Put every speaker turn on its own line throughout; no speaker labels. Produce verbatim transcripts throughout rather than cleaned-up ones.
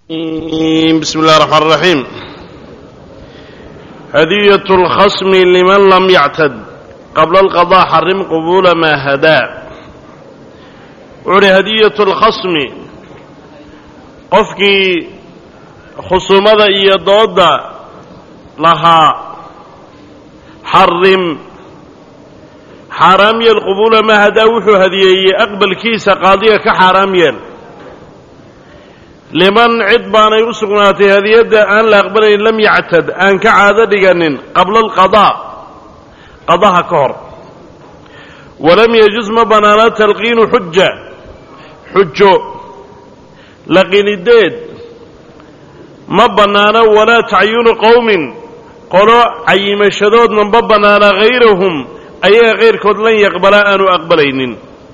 بسم الله الرحمن الرحيم. هدية الخصم لمن لم يعتد قبل القضاء حرم قبول ما هدى. وعلي هدية الخصم قفكي خصومة يضاد لها حرم حرامي القبول ما هدى وحو هديه أقبل كيس قاضية كحرامي liman cid baanay u sugnaatay hadiyadda aan la aqbalayn lam yactad aan ka caado dhiganin qabla alqadaa qadaha ka hor walam yajuz ma banaana talqiinu xuja xujo laqinideed ma banaana walaa tacyunu qowmin qolo cayimashadoodna ma banaana hayrahum ayaga kayrkood lan yaqbala aanu aqbalaynin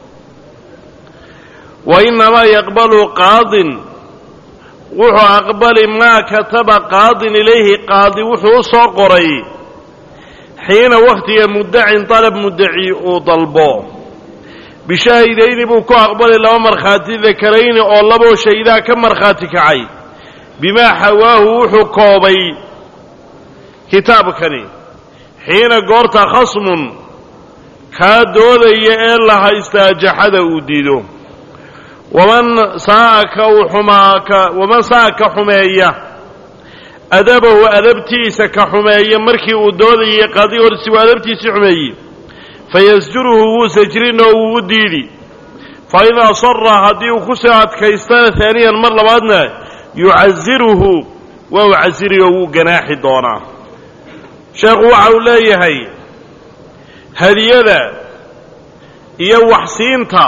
wa inamaa yaqbalu qaadin wuxuu aqbali maa kataba qaadin ilayhi qaadi wuxuu u soo qoray xiina wakhtiga muddacin dalab muddaci uu dalbo bishaahidayni buu ku aqbali laba markhaati dakarayni oo laboo shaydaa ka markhaati kacay bimaa xawaahu wuxuu koobay kitaabkani xiina goorta khasmun kaa doodaya ee la haystaa jaxada uu diido waman saaka xumaaka waman saaka xumeeya adabahu adabtiisa ka xumeeya markii uu doodayay qaadi horsi waa adabtiisii xumeeyey fayasjuruhu wuu sajrin oo wuu u diidi fa in asara haddii uu ku soo adkaystana haaniyan mar labaadna yucaziruhu waa u casiri oo wuu ganaaxi doonaa. sheekhu waxa uu leeyahay hadiyada iyo waxsiinta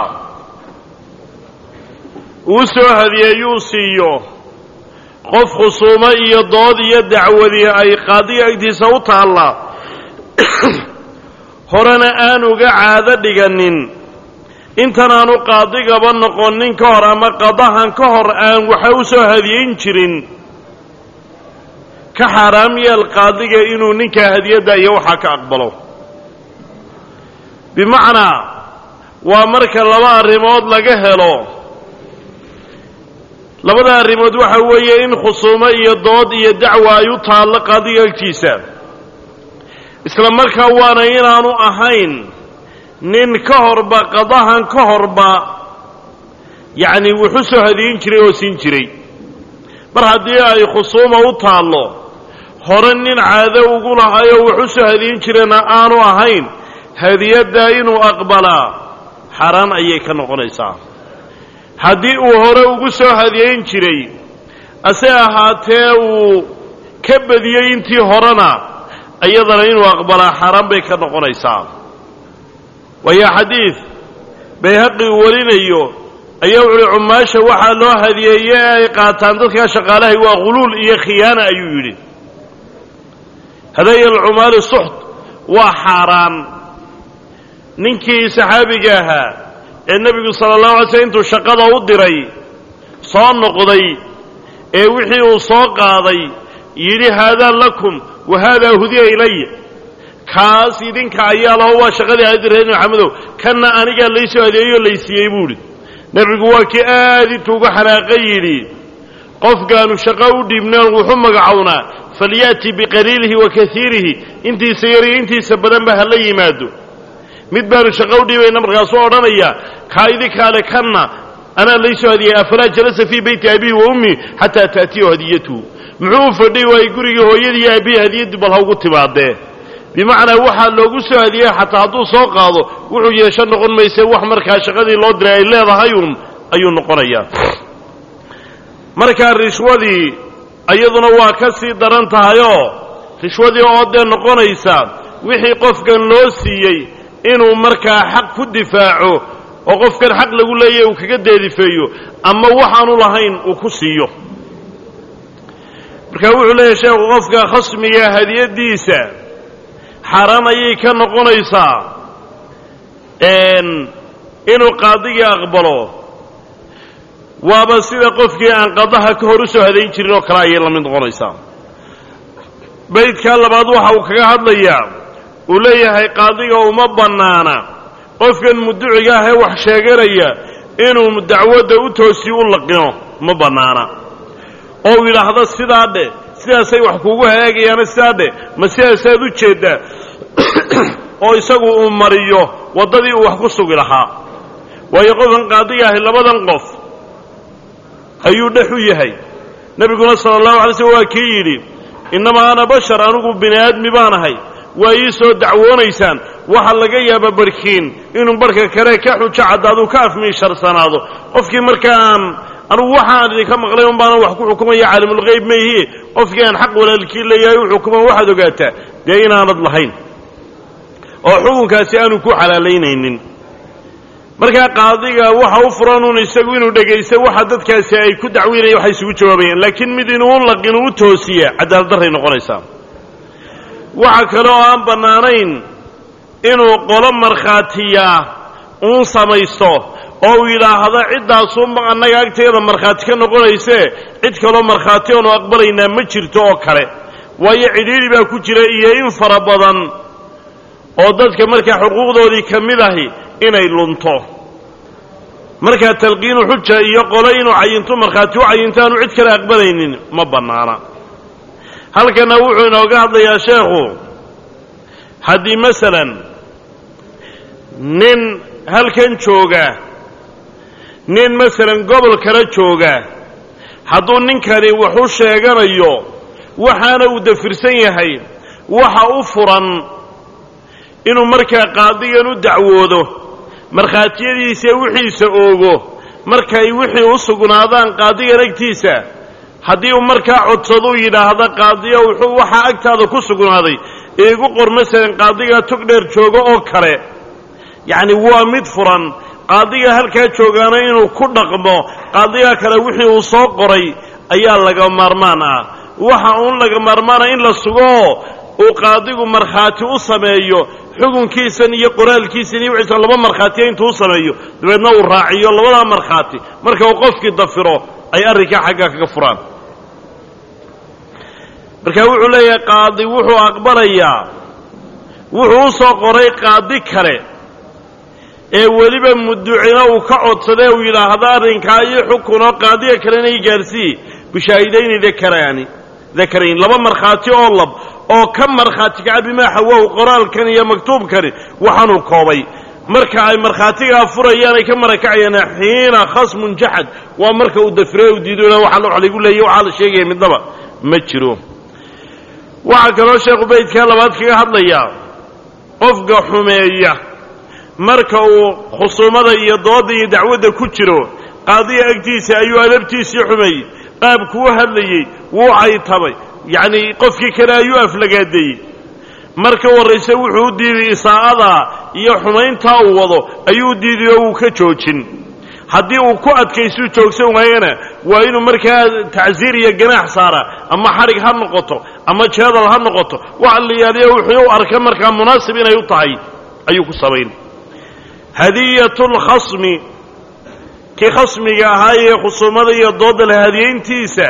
uu soo hadiyeeyuu siiyo qof khusuumo iyo dood iyo dacwadi ay qaadiga agtiisa u taalla horena aan uga caado dhiganin intanaanu qaadigaba noqonin ka hor ama qadahan ka hor aan waxa u soo hadiyeyn jirin ka xaaraam yeel qaadiga inuu ninkaa hadiyadda iyo waxaa ka aqbalo. bimacnaa waa marka laba arrimood laga helo. labada arrimood waxa weeye in khusuumo iyo dood iyo dacwa ay u taallo qaadiga agtiisa isla markaa waana inaanu ahayn nin ka horba qadahan ka horba yacni wuxuu soo hadiyin jiray oo siin jiray. mar haddii ay khusuuma u taallo hore nin caado ugu lahayoo wuxuu soo hadiyin jirayna aanu ahayn hadiyaddaa inuu aqbalaa xaaraan ayay ka noqonaysaa. haddii uu hore ugu soo hadiyeyn jiray ase ahaatee uu ka badiyey intii horena iyadana inuu aqbalaa xaaraan bay ka noqonaysaa. waayo xadiid bayhaqi uu warinayo ayaa wuxuuhi cumaasha waxaa loo hadiyeeye ee ay qaataan dadkaa shaqaalahay waa khuluul iyo khiyaana ayuu yidhi. hadaya alcumaali suxt waa xaaraan. ninkii saxaabiga ahaa ee nebigu sala allahu alay slm intuu shaqada u diray soo noqday ee wixii uu soo qaaday yidhi haadaa lakum wa haadaa hudiya ilaya kaas idinka ayaa laho waa shaqadii aadi reer maxamedow kanna anigaa laysoo adeeyoo laysiiyey buuhi. nebigu waa kii aad intuu uga xanaaqay yidhi qofkaanu shaqo u dhiibnaan wuxu magacownaa falyaati biqaliilihi wa kaiirihi intiisa yar iyo intiisa badanba ha la yimaado. mid baanu shaqo u dhiibayna markaasuu odhanaya kaa idinkaale kanna anaa laysoo hadiyey afalaa jalasa fii beyti abihi wa ummi xataa ta'tiyahu hadiyatuhu muxuu u fadhiy waayey gurigii hooyadii iyo aabbihi hadiyaddu bal ha ugu timaadee. bimacnaa waxaa loogu soo hadiyey xataa hadduu soo qaado wuxuu yeesho noqon mayse wax markaa shaqadii loo diray ay leedahay uun ayuu noqonayaa. markaa rishwadii iyaduna waa ka sii daran tahayoo rishwadii oo dee noqonaysa wixii qofkan loo siiyey inuu markaa xaq ku difaaco oo qofkan xaq lagu leeyahay uu kaga deedifeeyo ama waxaanu lahayn uu ku siiyo. marka wuxuu leeyahay sheekhu qofka khasmiga hadiyaddiisa xaaraan ayay ka noqonaysaa inuu qaadigii aqbalo. waaba sida qofkii aan qadaha ka hor u soo hadayn jirin oo kale ayay la mid noqonaysaa. baydkaa labaad waxa uu kaga hadlayaa uu leeyahay qaadiga uma bannaana qofkan mudduciga ah ee wax sheeganaya inuu dacwadda u toosiyo u laqino ma bannaana. oo yidhaahdo sidaa dhe sidaasay wax kuugu hagaagayaana sidaa dhe ma sidaasaad u jeeddaa oo isagu uu mariyo waddadii uu wax ku sugi lahaa waayo qofkan qaadiga ahi labadan qof ayuu dhex u yahay nebiguna sala allahu alay slm waa kii yidhi innamaa ana bashar anigu bini aadmi baan ahay waa ii soo dacwoonaysaan waxaa laga yaaba barkiin inuu barhka kale ka xujo caddaaduu ka afmiisharsanaado qofkii markaan anugu waxaan idinka maqlay un baanan wax ku xukumaya caalimulgayb mayhie qofkii aan xaq walaalkii leeyahay u xukuman waxaad ogaataa dee inaanad lahayn oo xukunkaasi aanu ku xalaalaynaynin markaa qaadiga waxa u furan un isagu inuu dhegaysto waxa dadkaasi ay ku dacweynaya waxay isugu jawaabayaan laakiin mid inuu u laqin u toosiya cadaalad darray noqonaysaa waxa kale oo aan bannaanayn inuu qolo markhaatiya uun samaysto oo uu yidhaahdo ciddaasunba annaga agteeda markhaati ka noqonaysee cid kaloo markhaati oonu aqbalaynaa ma jirto oo kale waayo cidhiidhi baa ku jira iyo in fara badan oo dadka markaa xuquuqdoodii ka mid ahi inay lunto markaa talqiinu xuja iyo qolo inuu cayinto markhaati u cayinto aanu cid kale aqbalaynin ma bannaana halkana wuxuu inooga hadlayaa sheekhu haddii masalan nin halkan jooga nin masalan gobol kala jooga hadduu ninkani wax u sheeganayo waxaana uu dafirsan yahay waxa u furan inuu markaa qaadigan u dacwoodo markhaatiyadiisa wixiisa oogo markay wixii u sugnaadaan qaadigan agtiisa haddii uu markaa codsado u yidhaahdo qaadiya wuxuu waxaa agtaada ku sugnaaday iigu qor masalan qaadigaa tog dheer joogo oo kale yacni waa mid furan qaadiga halkaa joogaana inuu ku dhaqmo qaadigaa kale wixii uu soo qoray ayaa laga maarmaan ah waxa uun laga maarmaana in la sugooo uu qaadigu markhaati u sameeyo xukunkiisan iyo qoraalkiisan iyo wixiisan laba markhaatiya intuu u sameeyo dabeedna uu raaciyo labadaa markhaati marka uu qofkii dafiro ay arrinkaa xaggaa kaga furaan marka wuxuu leeyahay qaadi wuxuu aqbalayaa wuxuu u soo qoray qaadi kale ee weliba mudducina uu ka codsadee uu yidhaahdo arrinkaa iyo xukunoo qaadiga kalena ii gaarsiiye bishaahidayni dakaraani dakarayn laba markhaati oo lab oo ka markhaati kaca bimaa xawahu qoraalkan iyo maktuubkani waxaanuu koobay marka ay markhaatigaa furayaan ay ka marakacayaan xiina khasmun jaxad waa marka uu dafire u diido waxa wax laygu leeyahy waxaa la sheegaya midnaba ma jiro waxaa kaloo sheekhu baydkaa labaad kaga hadlayaa qofka xumeeya marka uu khusuumada iyo dooda iyo dacwadda ku jiro qaadiga agtiisa ayuu adabtiisii xumeeyey qaabkuu hadlayey wuu caytabay yacnii qofkii kale ayuu aflagaadeeyey marka warrayse wuxuu u diiday isaa'adaa iyo xumayntaa uu wado ayuu u diiday oo wuu ka joojin haddii uu ku adkaystuu joogsan waayana waa inuu markaa tacsiir iyo ganaax saara ama xadhig ha noqoto ama jeedal ha noqoto waxa la yaaliya wuxuu u arka markaa munaasib inay u tahay ayuu ku samayn hadiyatu lkhasmi kii khasmiga ahaa ee khusuumada iyo dooda la hadiyayntiisa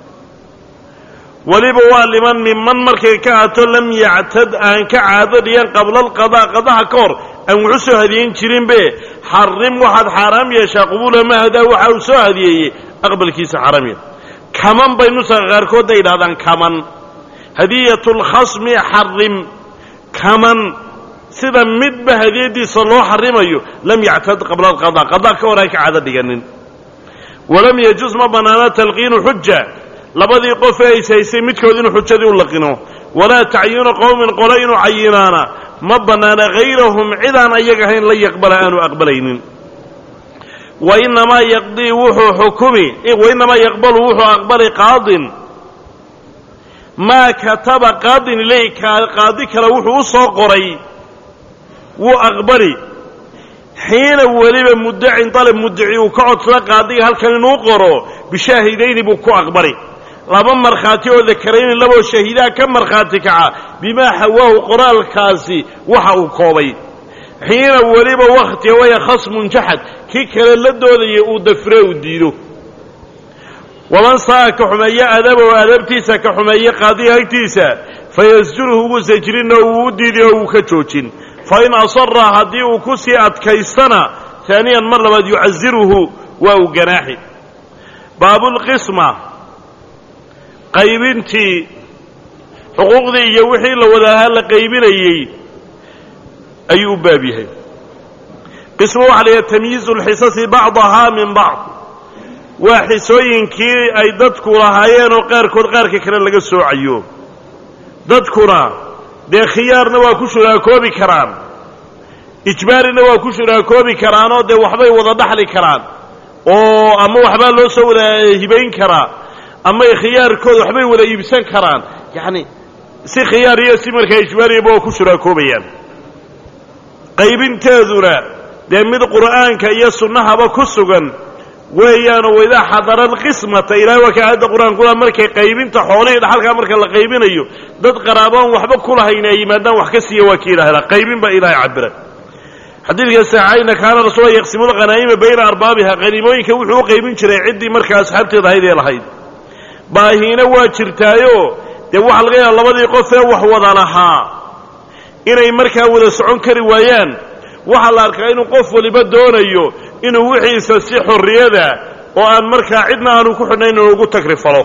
weliba waa liman minman markay ka ato lam yactad aan ka caado dhigan qabla alqadaa qadaha ka hor aan wuxu soo hadiyayn jirinbe xarim waxaad xaaraam yeeshaa qubuula ma hadaa waxa uu soo hadiyeeyey aqbalkiisa xaaraam yeel kaman bay nusaqa qaarkood ay yidhahdaan kaman hadiyatu lkhasmi xarim kaman sida midba hadiyadiisa loo xarimayo lam yactad qabla alqadaa qadaa ka hor aan ka caado dhiganin walam yajuz ma bannaana talqiinu xuja labadii qof ee is haysay midkood inuu xujadii u laqino walaa tacyiinu qowmin qole inuu cayinaana ma bannaana hayrahum cidaan ayaga ahayn la yaqbala aanu aqbalaynin wainamaa yaqdii wuxuu xukumi wainamaa yaqbalu wuxuu aqbali qaadin maa kataba qaadin ilay qaadi kale wuxuu u soo qoray wuu aqbali xiina weliba muddacin dalab muddaci uu ka codsado qaadiga halkan inuu qoro bishaahidayni buu ku aqbali laba markhaati oo dakarayni laboo shahiidaa ka markhaati kaca bimaa xawaahu qoraalkaasi waxa uu koobay xiina weliba wakhtiga waya khasmun jaxad kii kale la doodaya uu dafire uu diido waman saa ka xumeeye adabow adabtiisa ka xumeeye qaadiga agtiisa fayasjuruhu wuu sajrin oo wuu u diiday oo wuu ka joojin fain asara haddii uu ku sii adkaystana aaniyan mar labaad yucaziruhu waa uu ganaaxi baabulqisma qaybintii xuquuqdii iyo wixii la wadaahaa la qaybinayey ayuu u baab yahay. qismo waxa la yidhaha tamyiizu lxisasi bacdahaa min bacd, waa xisooyinkii ay dadku lahaayeen oo qaarkood qaarka kale laga soocayo. dadkuna dee khiyaarna waa ku shuraakoobi karaan, ijbaarina waa ku shuraakoobi karaanoo dee waxbay wada dhaxli karaan oo ama waxbaa loo soo wada hibayn karaa ama khiyaarkooda waxbay wada iibsan karaan. yacni si khiyaar iyo si markaa ijbaariyaba waa ku shuraakoobayaan. qaybinteeduna dee mid qur'aanka iyo sunnahaba ku sugan weeyaanoo waidaa xadara alqismata ilahay waa ka aayadda qur'aankula markay qaybinta xoolihii dhaxalkaa marka la qaybinayo dad qaraaboon waxba ku lahayn ay yimaadaan wax ka siiya waa kii ilaahda qaybin baa ilaahay cabira. xadiidka saxayna kaana rasuula yaqsimu lghanaa'ima bayna arbaabiha, qaniimooyinka wuxuu u qaybin jiray ciddii markaa asxaabteeda ahayd ee lahayd. baahiina waa jirtaayo dee waxa laga yaaba labadii qof ee wax wada lahaa inay markaa wada socon kari waayaan. waxaa la arkaa inuu qof waliba doonayo inuu wixiisa si xorriyada oo aan markaa cidna aanu ku xidhnayn inuu ugu tagrifalo.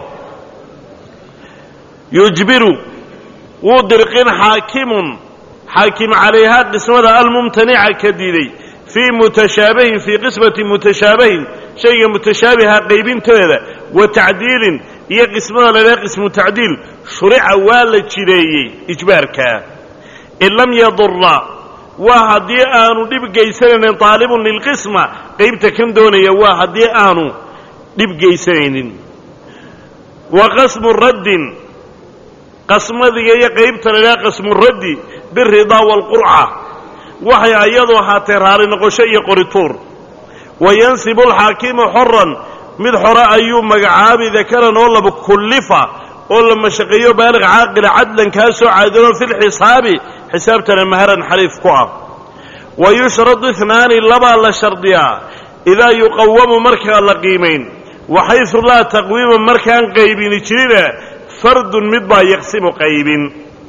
yujbiru wuu dirqin xaakimun xaakim calayhaa qismada almumtanica ka diiday fii mutashaabihin fii qismati mutashaabihin shayga mutashaabiha qaybinteeda wa tacdiilin iyo qismada ladhaha qismu tacdiil shurica waa la jireeyey ijbaarkaa. in lam yadura waa haddii aanu dhib geysanaynin taalibun lilqisma, qaybta kan doonaya waa haddii aanu dhib geysanaynin. wa qasmu raddin qasmadiga iyo qaybta ladhaha qasmu raddi biridaa waalqurca waxay ayadu ahaatee raali noqosho iyo qorituur. wa yansibu alxaakimu xoran mid xore ayuu magacaabi dakaran oo laba kullifa oo la mashaqeeyo baalig caaqila cadlan kaa soo caadilo fi lxisaabi xisaabtana maharan xariif ku ah. wa yushradu inaani labaa la shardiyaa idaa yuqawamu markaa la qiimayn, waxaysu laa taqwiima markaan qaybini jirina fardun mid baa yaqsimu qaybin.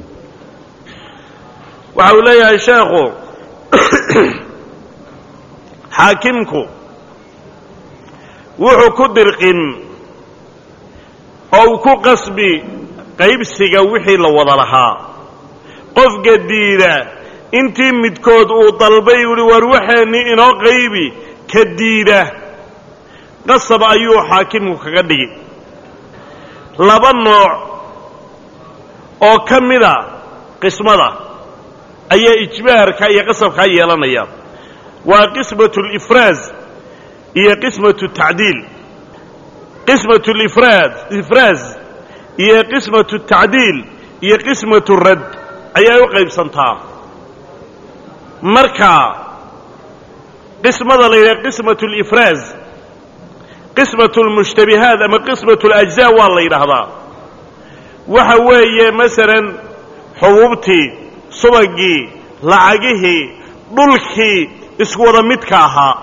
waxa uu leeyahay sheekhu xaakimku wuxuu ku dirqin oo uu ku qasbi qaybsiga wixii la wada lahaa. qofka diida intii midkood uu dalbay uhi war waxaanii inoo qaybi ka diida qasab ayuu xaakimku kaga dhigi. laba nooc oo ka mida qismada ayaa ijbaarka iyo qasabkaa yeelanaya. waa qismatu lifraaz iyo qismatu tacdiil. qismatu lifraad ifraaz iyo qismatu tacdiil iyo qismatu radd ayay u qaybsantaa. marka qismada la yidhaha qismatu lifraaz, qismatu lmushtabihaat ama qismatu lajzaa waa la yidhaahdaa. waxa weeye masalan xubuubtii, subagii, lacagihii, dhulkii isku wada midka ahaa.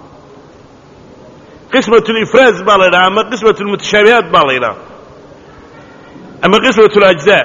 qismatu lifraaz baa la yidhaha ama qismatu lmutashaabihaat baa la yidhaha ama qismatu lajzaa.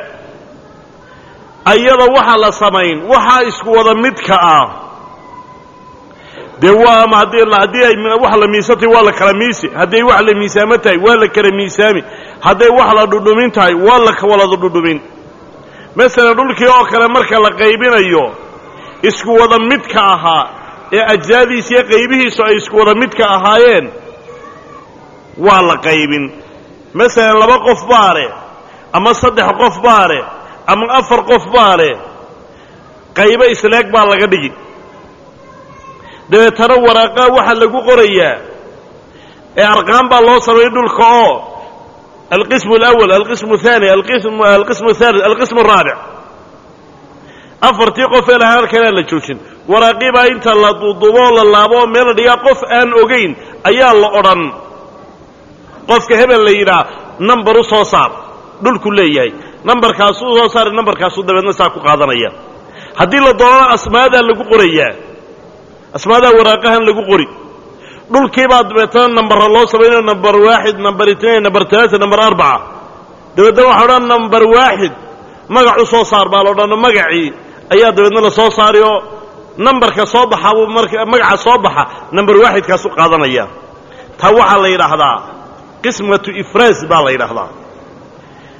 ayada waxa la samayn waxaa isku wada midka ah dee waa ama haddii haddii ay wax la miisatay waa la kala miisi, hadday wax la miisaamo tahay waa la kala miisaami, hadday wax la dhudhumin tahay waa la kawalada dhudhumin. masalan dhulkii oo kale marka la qaybinayo isku wada midka ahaa ee ajzaadiisa iyo qaybihiisu ay isku wada midka ahaayeen waa la qaybin. masalan laba qof baa leh ama saddex qof baa leh ama afar qof baa leh, qaybo isleeg baa laga dhigi. dabeetana waraaqaa waxaa lagu qorayaa ee arqaan baa loo sameeyey dhulka oo alqismu alawal, alqismu athani, alqismu alqismu athalith, alqismu araabic. afartii qof ee lahaa halkanaa la joojin. waraaqii baa inta la duuduuboo la laabo oo meel la dhigaa qof aan ogayn ayaa la odhan qofka hebel la yidhaah nambar u soo saar dhulku leeyahay, nambarkaasuu soo saari, nambarkaasuu dabeedna saa ku qaadanaya. haddii la doonana asmaadaa lagu qorayaa, asmaadaa waraaqahan lagu qori. dhulkiibaa dabeetana nambarra loo samaynayo nambar waaxid, nambar itnain, nambar talaata, nambar arbaca. dabeedna waxa odhan nambar waaxid magac u soo saar baa la odhan, magacii ayaa dabeedna la soo saari oo nambarka soo baxa buu marka magaca soo baxa nambar waaxidkaasu qaadanaya. taa waxaa la yidhaahdaa qismatu ifraaz baa la yidhaahdaa.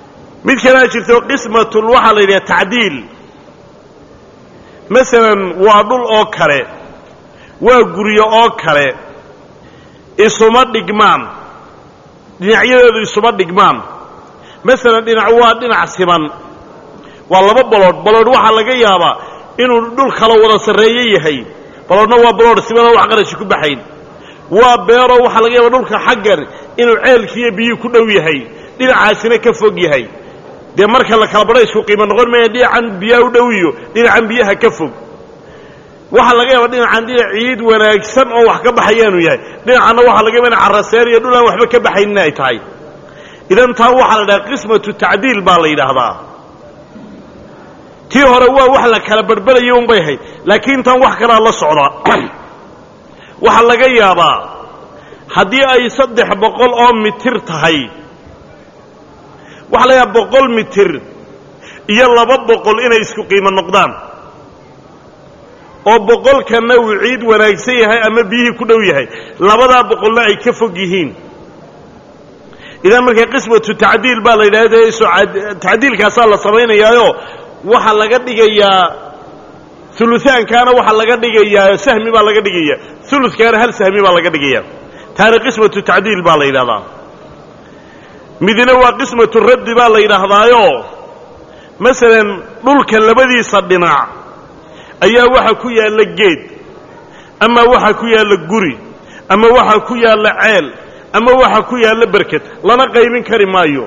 mid kale jirto qismatul waxa la yiraahdaa ta'diil masalan waa dhul oo kale waa guriyo oo kale isuma dhigmaan dhinacyadoodu isuma dhigmaan masalan dhinac waa dhinac siman waa laba balood balood waxa laga yaabaa inuu dhul kala wada sareeyo yahay baloodna waa balood siman oo wax qarash ku baxayn waa beero waxa laga yaabaa dhulka xaggan inuu ceelkiyo biyo ku dhow yahay dhinacaasina ka fog yahay de marka la kala baray isku qiimo noqon ma dhinacan biyo u dhow iyo dhinacan biyaha ka fog waxa laga yaabaa dhinacan dhinac ciid wanaagsan oo wax ka baxayaan yahay dhinacana waxa laga yaabaa carraseer iyo dhulaan waxba ka baxayn ay tahay idan taa waxa la dhahaa qismatu ta'diil baa la yiraahdaa tii hore waa wax la kala barbarayo un bay hay laakiin tan wax kala la socda waxa laga yaabaa haddii ay saddex boqol oo mitir tahay waxa la yaabaa boqol mitir iyo laba boqol inay isku qiimo noqdaan oo boqolkana uu ciid wanaagsan yahay ama biyihii ku dhow yahay labadaa boqolna ay ka fog yihiin idan markay qismatu ta'diil baa la yidhaahdaa ta'diilkaasaa la samaynayaayo waxa laga dhigayaa uluaankaana waxa laga dhigayaa sahmi baa laga dhigayaa ulukaana hal sahmi baa laga dhigayaa taana qismatu ta'diil baa la yidhahdaa midna waa qismatu raddi baa la yidhaahdaayo masalan dhulka labadiisa dhinac ayaa waxa ku yaala geed ama waxa ku yaala guri ama waxa ku yaala ceel ama waxa ku yaala barkad lana qaybin kari maayo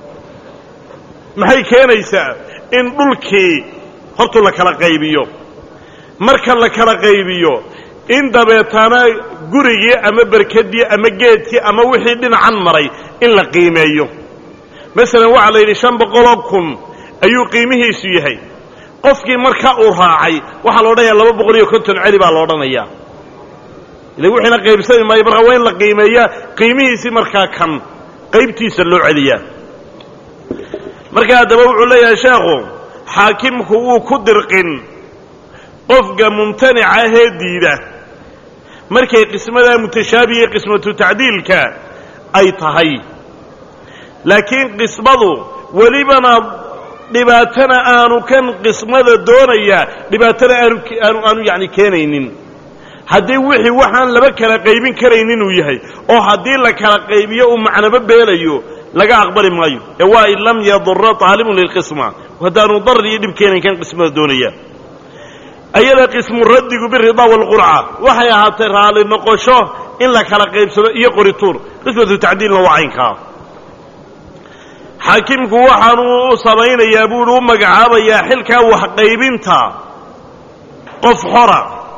maxay keenaysaa in dhulkii horta la kala qaybiyo marka la kala qaybiyo in dabeetana gurigii ama barkadii ama geedkii ama wixii dhinacan maray in la qiimeeyo masalan waxa la yidhi shan boqol oo kun ayuu qiimihiisu yahay qofkii marka uu raacay waxa loo dhayaa laba boqol iyo konton celi baa loo dhanayaa ilaa wixina qaybsan ma marka weyn la qiimeeyaa qiimihiisi marka kan qaybtiisa loo celiyaa marka hadaba wuxuu leeyahay sheekhu xaakimku uu ku dirqin qofka mumtanica ee diida markay qismada mutashaabihi qismatu ta'diilka ay tahay laakiin qismadu walibana dhibaatana aanu kan qismada doonaya dhibaatana aanu aanu yaani keenaynin haddii wixii waxaan laba kala qaybin karaynin uu yahay oo haddii la kala qaybiyo uu macnaba beelayo laga aqbali maayo ee waa in lam yadurra taalibun lilqisma wadaanu darri iyo dhib keenayn kan qismada doonaya ayada qismu raddigu birida wal qur'a waxay ahaatay raali noqosho in la kala qaybsado iyo qorituur qismatu ta'diilna waa aynka xaakimku waxaanu u samaynayaa buu u magacaabayaa xilka wax qaybinta qof xora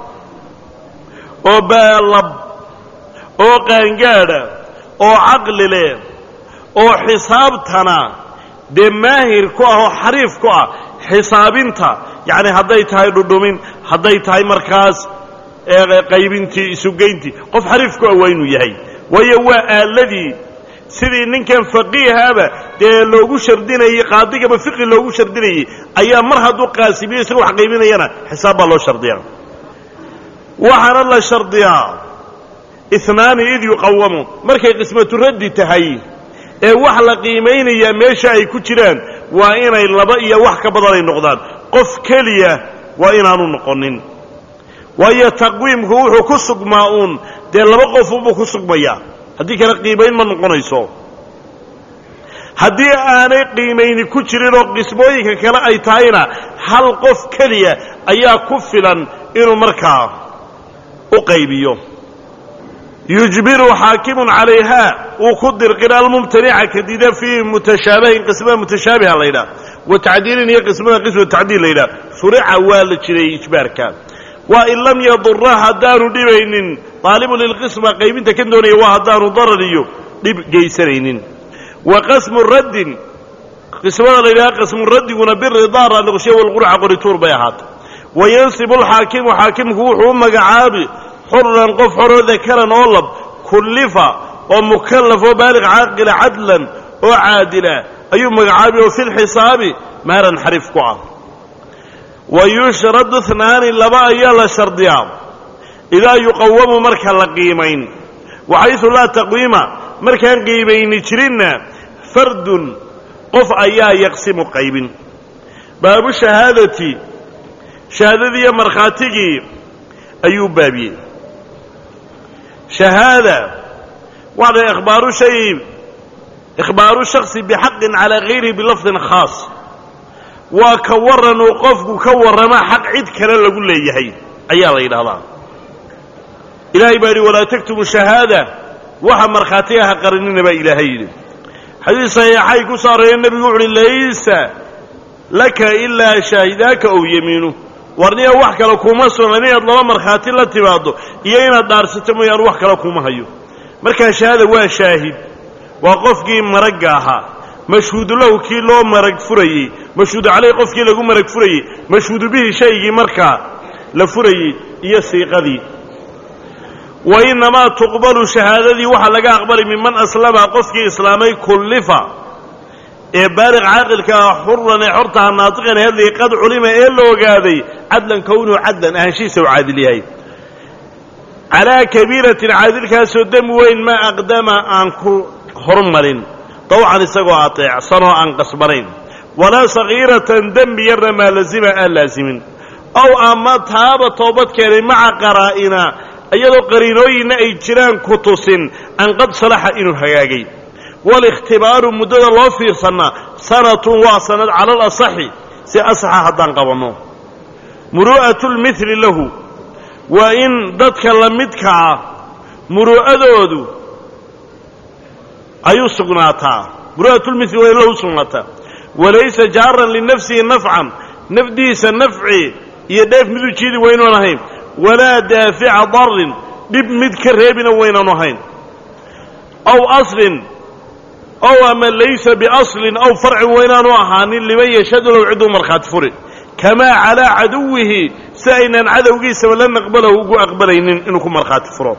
oo baalab oo qaangaadha oo caqli leh oo xisaabtana dee maahir ku ah oo xariif ku ah xisaabinta yacni hadday tahay dhudhumin hadday tahay markaas qaybintii isugeyntii qof xariif ku ah waa inuu yahay waayo waa aaladii sidii ninkan faqiihaba dee loogu shardinayay qaadigaba fiqi loogu shardinayay ayaa mar hadduu qaasibiyo isaga wax qaybinayana xisaab baa loo shardiyaa waxaana la shardiyaa inaani id yuqawamu markay qismatu raddi tahay ee wax la qiimaynayaa meesha ay ku jiraan waa inay laba iyo wax ka badan ay noqdaan qof keliya waa inaanu noqonin waayo taqwiimku wuxuu ku sugmaa uun dee laba qof unbuu ku sugmayaa haddii kale qiimayn ma noqonayso haddii aanay qiimayni ku jirin oo qismooyinka kale ay tahayna hal qof keliya ayaa ku filan inuu markaa u qaybiyo yujbiru xaakimun calayha uu ku dirqina almumtanica kadida fii mutashaabihin qismada mutashaabiha la yidhaha wa tacdiilin iyo qismada qisma tacdiil la yidhaha shurica waa la jiray ijbaarka waa in lam yadura haddaanu dhibaynin taalibu lilqisma qaybinta kan doonaya waa haddaanu darar iyo dhib geysanaynin wa qasmu raddin qismada la yidhaha qasmu raddiguna biridaa raaliqshiya walqurca qorituur bay ahaatay wayansibu alxaakimu xaakimku wuxuu u magacaabi xuran qof xoroo dakaran oo lab kullifa oo mukallaf oo baalig caaqila cadlan oo caadila ayuu magacaabi oo fi lxisaabi maaran xariif ku ah wayushradu inaani laba ayaa la shardiyaa idaa yuqawamu marka la qiimayn waxaysu laa taqwiima markaan qiimayni jirinna fardun qof ayaa yaqsimu qaybin baabu shahaadati shahaadadii markhaatigii ayuu baabiyey shahaada wada ikhbaaru shay ikhbaaru shakhsi bihaqqin ala ghayrihi bilafdin khaas waa ka waranu qofku ka warama xaq cid kale lagu leeyahay ayaa la yiraahdaa ilaahay bari wala taktubu shahada waxa markhaatiga qarinina ba ilaahay yiri xadiis saxiixay ku saaray nabigu wuxuu leeysa laka illa shahidaka aw yaminu warniya wax kale kuma soonaanay laba markhaati la tibaado iyo inaad dhaarsato mooyaan wax kale kuma hayo marka shahada waa shaahid waa qofkii marag ahaa mashhuud lahu kii loo marag furayay mashhuud calay qofkii lagu marag furayay mashhuud bihi shaygii marka la furayay iyo siiqadii wa inma tuqbalu shahadadii waxa laga aqbalay mimman aslama qofkii islaamay kullifa ee baariq aqilka xurran xurta naatiqan hadii qad culima ee loo ogaaday cadlan kawnu cadlan ahshiisa u caadil yahay ala kabiratin caadilkaasoo dam weyn ma aqdama aan ku hormarin طوعا isagoo ateecsan oo aan qasbanayn wala saghiratan dambi yarna ma lazima alazimin aw amma taaba toobad keenay maca qaraa'ina ayadoo qariinooyina ay jiraan ku tusin an qad salaha inuu hagaagay wal ikhtibaaru mudada loo fiirsana sanatun wa sanad ala al-asahi si asaha hadan qabano muru'atul mithli lahu wa in dadka lamidka muru'adoodu ayuu sugnaataa muratul mithli wa lahu sugnaataa walaysa jaaran li nafsihi naf'an nafdiisa naf'i iyo dheef mid u jeedi waynu lahayn wala daafi'a darrin dib mid ka reebina waynu lahayn aw aslin aw ama laysa bi aslin aw far'in waynu ahaanin liman yashhadu lahu cidu markhaat furi kama ala aduwihi saynan adawgiisa wala naqbalahu ugu aqbalaynin inuu ku markhaat furo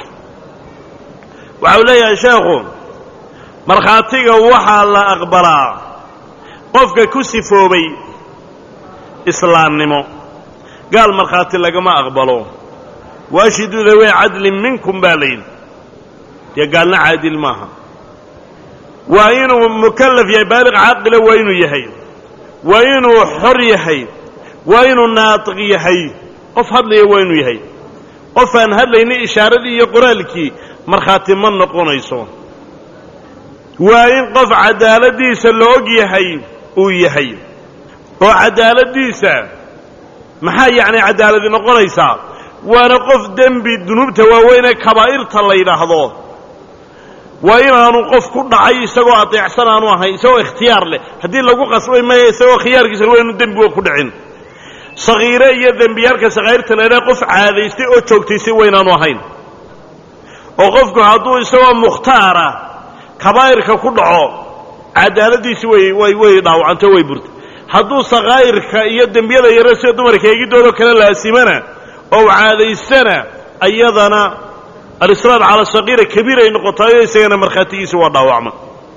waxa leeyahay sheekhu markhaatiga waxa la aqbalaa qofka ku sifoobay islaamnimo gaal markhaati lagama aqbalo waashidu dawi adlin minkum balayn ya gaalna caadil maaha waa inuu mukallaf yahay baaliq aqil waa inuu yahay waa inuu xor yahay waa inuu naatiq yahay qof hadlaya waa inuu yahay qof aan hadlaynin ishaaradii iyo qoraalkii markhaati ma noqonayso waa in qof cadaaladiisa la og yahay uu yahay oo cadaaladiisa maxaa yaani cadaalad noqonaysaa waana qof dambi dunuubta waaweyn ee kabaa'irta la yiraahdo waa inaanu qof ku dhacay isagoo adeecsan aanu ahay isagoo ikhtiyaar leh hadii lagu qasbay ma isagoo khiyaarkiisa waa inuu dambi ku dhicin sagiire iyo dambiyarka sagiirta leeyahay qof caadaystay oo joogtay si weynaanu ahayn oo qofku hadduu isagoo mukhtaara kabaa'irka ku dhaco cadaaladiisi way way way dhaawacantay way burtay hadduu sagaa'irka iyo dambiyada yar sida dumarka eegidooda kala laasimana oo caadaysana ayadana al-israr ala sagiira kabiira ay noqotay isagana markhaatigiisa waa dhaawacma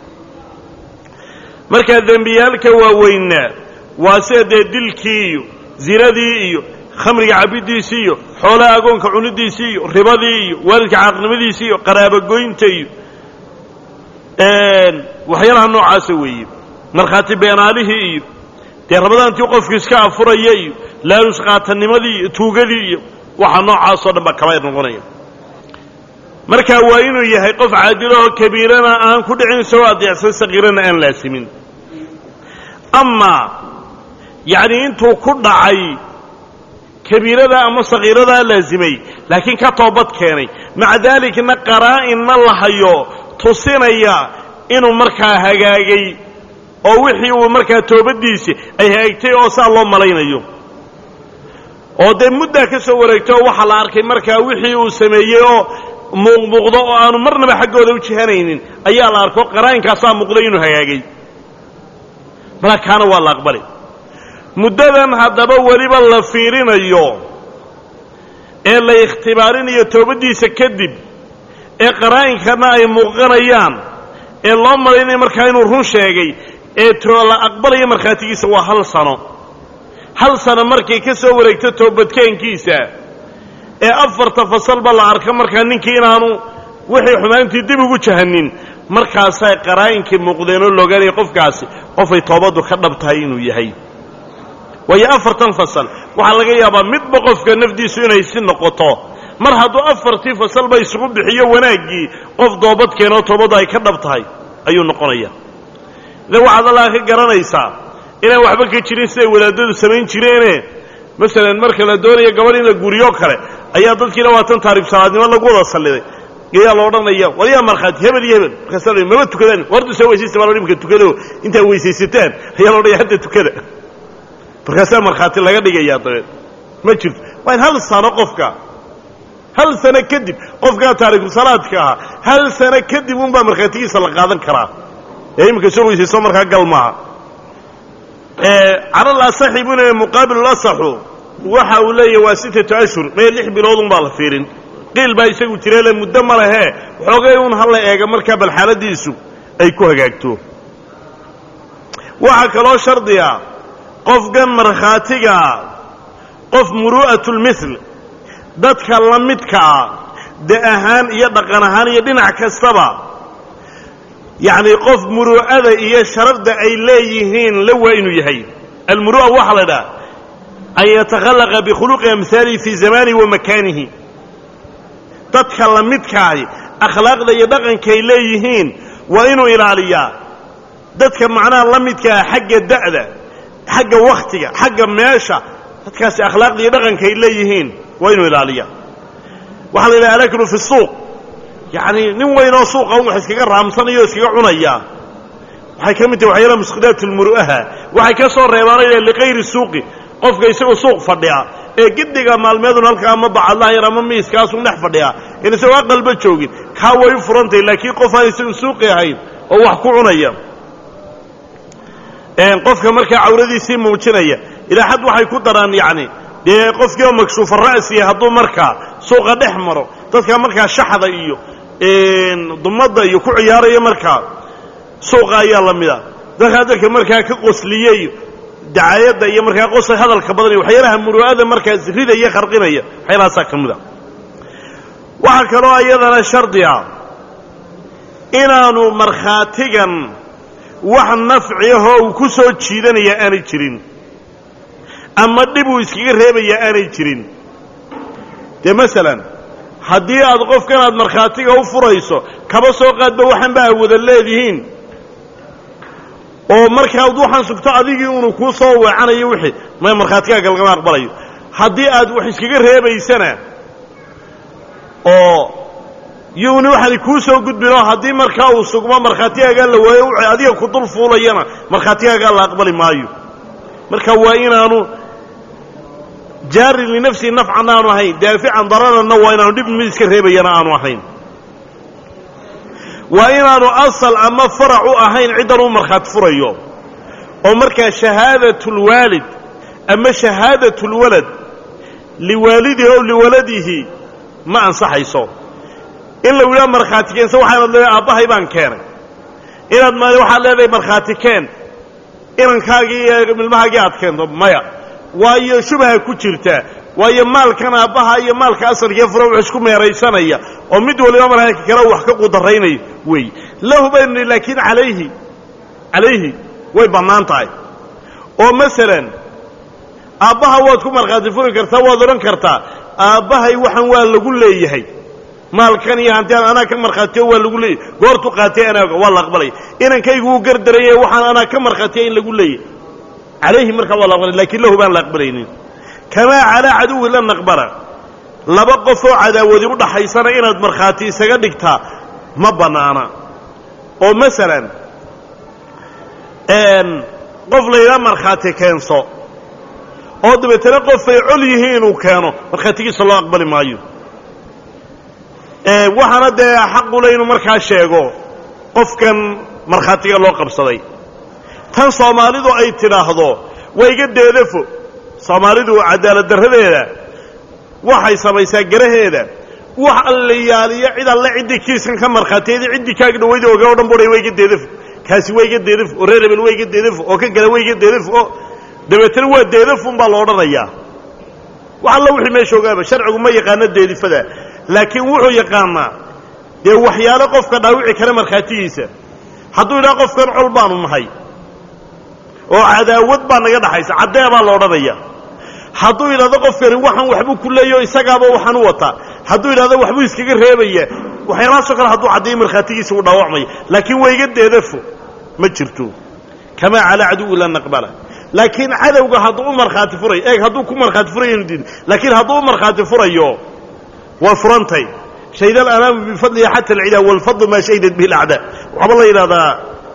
marka dambiyalka waaweyna waa sida dilkii iyo ziradii iyo khamriga cabidiisii iyo xoolaha agoonka cunidiisii iyo ribadii iyo waalidka caaqnimadiisii iyo qaraabo goynta iyo een waxyaalaha noocaas weeye markhaati beenaalihii iyo dee rabadaantii qofku iska afuraya iyo laalus qaatanimadii iyo tuugadii iyo waxa noocaas oo dhan ba kala noqonaya marka waa inuu yahay qof caadil oo kabiirana aan ku dhicin soo adeecsan sagiirana aan laasimin amma yaani intuu ku dhacay kabiirada ama sagiirada laasimay laakiin ka toobad keenay maca dalika qaraa'inna la hayo tusinaya inuu markaa hagaagay oo wixii uu markaa toobadiisi ay hagaagtay oo saa loo malaynayo oo de muddo ka soo wareegto waxa la arkay markaa wixii uu sameeyay oo muuqdo oo aanu marnaba xaggooda u jihanaynin ayaa la arko qaraa'inkaas muuqday inuu hagaagay markaana waa la aqbalay muddadan haddaba waliba la fiirinayo ee la ikhtibaalinayo toobadiisa kadib ee qaraa'inkaana ay muuqanayaan ee loo malaynayo markaa inuu run sheegay ee la aqbalayo markhaatigiisa waa hal sano hal sano markay ka soo wareegto toobadkeenkiisa ee afarta fasalba la arka markaa ninkii inaanu wixii xumaantii dib ugu jahanin markaasay qaraainkii muuqdeenoo loogaanaya qofkaasi qofay toobaddu ka dhab tahay inuu yahay waayo afartan fasal waxaa laga yaabaa midba qofka nafdiisu inay si noqoto mar hadduu afartii fasalba isugu bixiyo wanaaggii qof doobad keenoo toobaddu ay ka dhab tahay ayuu noqonaya ida waxaad allaha ka garanaysaa inaan waxba ka jirin siday wadaadadu samayn jireene masalan marka la doonayo gabadh in la guuriyo kale ayaa dadkii labaatan taariikh salaadnimo lagu wada salliday ayaa la odhanaya war yaa markhaati hebel iyo hebel markaasa la maba tukadaan wardu soo weysaysta baa imika tukado intaad weysaysataan ayaa la odhanaya hadda tukada markaasaa markhaati laga dhigayaa dabeed ma jirto waa in hal sano qofka hal sano kadib qofkaa taariikhu salaadka ahaa hal sano kadib unbaa markhaatigiisa la qaadan karaa ee iminka soo weysayso markaa gal maaha calal asaxi buu leeyahay muqaabilu asaxu waxa uu leeyahay waa sittatu ashhur mee lix bilood un baa la fiirin qiil baa isagu jireele muddo ma lehee xoogay un hala eega markaa bal xaaladiisu ay ku hagaagto waxaa kaloo shardiga qofkan markhaatigaa qof muru'atulmithl dadka la midkaa de ahaan iyo dhaqan ahaan iyo dhinac kastaba yacni qof muru'ada iyo sharafda ay leeyihiin la waa inuu yahay almuru'a waxaa la dhaha an yatakhallaqa bikhuluqi amhaalihi fii zamanihi wa makaanihi dadka la midkaahi akhlaaqda iyo dhaqankay leeyihiin waa inuu ilaaliyaa dadka macnaha la midkaa xagga da'da xagga wakhtiga xagga meesha dadkaasi akhlaaqda iyo dhaqankay leeyihiin waa inuu ilaaliyaa waxaa la yidhaha alaklu fi suuq yacni nin weynoo suuqa un wax iskaga raamsanaya o iskaga cunaya waxay ka mid tahay waxyaalaha musqidaat lmuru'aha waxay ka soo reebaanaya liqayri suuqi qofka isagoo suuq fadhiya ee giddiga maalmeedun halkaa ama bacadlaha yar ama miiskaasun dhex fadhiya in isagoo aqalba joogin kaa way u furantahay laakiin qof aan isagu suuqi ahayn oo wax ku cunaya qofka markaa cawradiisii muujinaya ilaa xad waxay ku daraan yacni dee qofkii oo makshuufa ra'siya hadduu markaa suuqa dhex maro dadka markaa shaxda iyo dumadda iyo ku ciyaaraya markaa suuqa ayaa la mida dadkaa dadka markaa ka qosliyey dacaayadda iyo markaa qosay hadalka badan iyo waxyaalaha muru'ada markaas ridaya kharqinaya waxyaalahaasaa ka mida waxaa kaloo iyadana shardi ah inaanu markhaatigan wax nafcihoo uu ku soo jiidanaya aanay jirin ama dhib uu iskaga reebaya aanay jirin dee masalan haddii aad qofkan aad markhaatiga u furayso kaba soo qaadba waxanba a wada leedihiin oo markaad waxaan sugto adigii unu kuu soo weecanayo wixii may markhaatigaaga lagama aqbalayo haddii aad wax iskaga reebaysana oo yowni waxaanay kuu soo gudbinoo haddii markaa uu sugmo markhaatigaagaa la waayo w adiga ku dul fuulayana markhaatigaagaa la aqbali maayo marka waa inaanu jaarin linafsihi nafcan aanu ahayn daafican dararanna waa inaanu dhib mid iska reebayana aanu ahayn waa inaanu asal ama farac u ahayn ciddan uu markhaati furayo oo markaa shahaadatulwaalid ama shahaadatulwalad liwaalidihi ow liwaladihi ma ansaxayso in la yidhaha markhaati keensa waxaanad leedahay aabbahay baan keenay inaad ma waxaad leedahay markhaati keen inankaagii iyo milmahaagii aad keento maya waayo shubha ku jirta waayo maalkan aabbaha iyo maalka asalkiiyo fura wax isku meeraysanaya oo mid waliba marka kale wax ka qudaraynayo wey lahu bayni laakiin calayhi calayhi way bannaan tahay oo masalan aabbaha waad ku markhaati furi kartaa waad odhan kartaa aabbahay waxaan waa lagu leeyahay maalkan iyo hantian anaa ka markhaatiyo waa lagu leeyahay goortu qaatay anaaga waa la aqbalaya inankaygu uu gardaraya waxaan anaa ka markhaatiya in lagu leeyahay calayhi markaa waa la aqbalay lakiin lahu baan la aqbalaynin kamaa calaa caduwi la naqbala laba qof oo cadaawadi u dhaxaysana inaad markhaati isaga dhigtaa ma bannaana oo masalan qof laydhaa markhaati keenso oo dabeetana qofay col yihiin inuu keeno markhaatigiisa loo aqbali maayo waxaana dee xaqule inuu markaa sheego qofkan markhaatiga loo qabsaday tan soomaalidu ay tidhaahdo waa iga deedafo soomaalidu cadaalad darradeeda waxay samaysaa garaheeda wax alla yaaliyo cid alle ciddii kiiskan ka markhaatiyadii ciddii kaaga dhawayda oga o dhan buhay waa iga deedafo kaasi waa iga deedafo oo reer hebel waa iga deedafo oo ka gala waa iga deedafo oo dabeetana waa deedafun baa la odhanayaa wax alla wixii meesha ogaaba sharcigu ma yaqaano deedifada laakiin wuxuu yaqaanaa dee waxyaalo qofka dhaawici kara markhaatigiisa hadduu yidhaha qofkan col baanu nahay oo cadaawad baa naga dhaxaysa caddee baa la odhanaya hadduu yidhahdo qofkani waxaan waxbuu ku leeyaho isagaaba waxaan u wataa hadduu yidhahdo waxbuu iskaga reebaya waxyaalahaasoo kale hadduu caddeeyo markhaatigiisa uu dhaawacmaya laakiin wayga deedafo ma jirto kamaa calaa caduwi lan naqbala laakiin cadowga hadduu u markhaati furayo eeg hadduu ku markhaati furayo inu diido laakiin hadduu u markhaati furayo waa furantay shahida alanaamu bifadliha xata alcidaa waalfadlu maa shahidat bihi alacdaa waxaaba la yidhahdaa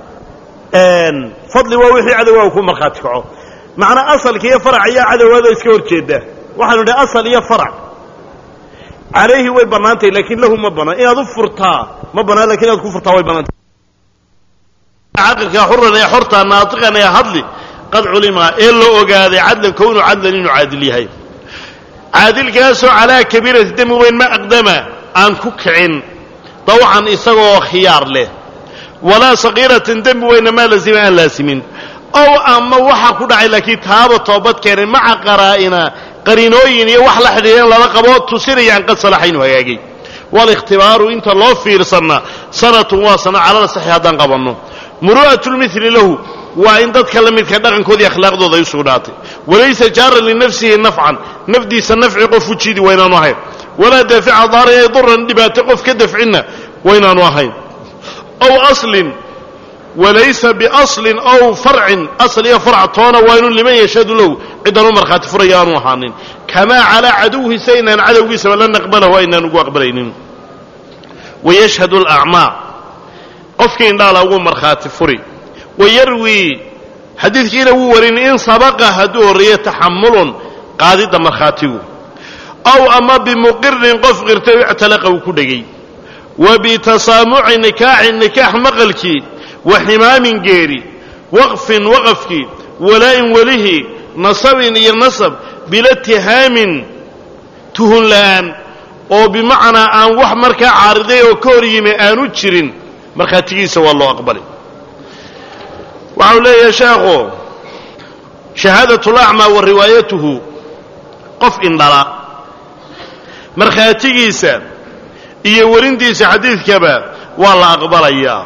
fadli waa wixii cadowga uu ku markhaati kaco macnaa asalka iyo farac ayaa cadowgaadoo iska hor jeeda waxaanu idhi asal iyo farac calayhi way bannaantahy laakiin lahu ma bannaan inaad u furtaa ma bannaan lakin inaad ku furtaa way bannaantay caqilka xuran ee xorta naatiqan ee hadli qad culima ee la ogaaday cadlan kownu cadlan inuu caadil yahay caadilkaasoo calaa kabiirati demi weyn ma aqdama aan ku kicin dawcan isagoo khiyaar leh walaa sagiiratan dembi weyna maa lazima aan laasimin ow ama waxa ku dhacay laakiin taaba toobad keenay maca qaraa'ina qariinooyin iyo wax la xidhiidhan lala qabo tusinayaan qad salaxaynu hagaagay walikhtibaaru inta loo fiirsanna sanatun waa sano calada saxi haddaan qabanno muru'atu lmili lahu waa in dadka la midka dhaqankoodii akhlaaqdooda ay u sugnaatay walaysa jaaran linafsihi nafcan nafdiisa nafci qof u jiidi waynaanu ahayn walaa daafica daarin ay duran dhibaato qof ka dafcinna waynaanu ahayn ow aslin walaysa biaslin ow farcin asl iyo farc toona waa inu liman yashhadu lahu ciddan u markhaati furaya aanu ahaanin kamaa calaa caduwhi sa inaan cadowgiisaba la naqbalahu aynaan ugu aqbalaynin wayashhadu alacmaa qofkii indhaala ugu markhaati furi wayarwii xadiidkiina wuu warin in sabaqa hadduu horreeye taxamulun qaadidda markhaatigu ow ama bimuqirin qof qirtay o ictalaqa uu ku dhegay wa bitasaamuci nikaaxin nikaax maqalkii wa ximaamin geeri waqfin waqafkii walaa'in welihii nasabin iyo nasab bila tihaamin tuhun la'aan oo bimacnaa aan wax markaa caariday oo ka hor yimi aanu jirin markhaatigiisa waa loo aqbalay waxau leeyahay sheekhu shahaadatu lacmaa wa riwaayatuhu qof indhala markhaatigiisa iyo werintiisa xadiidkaba waa la aqbalayaa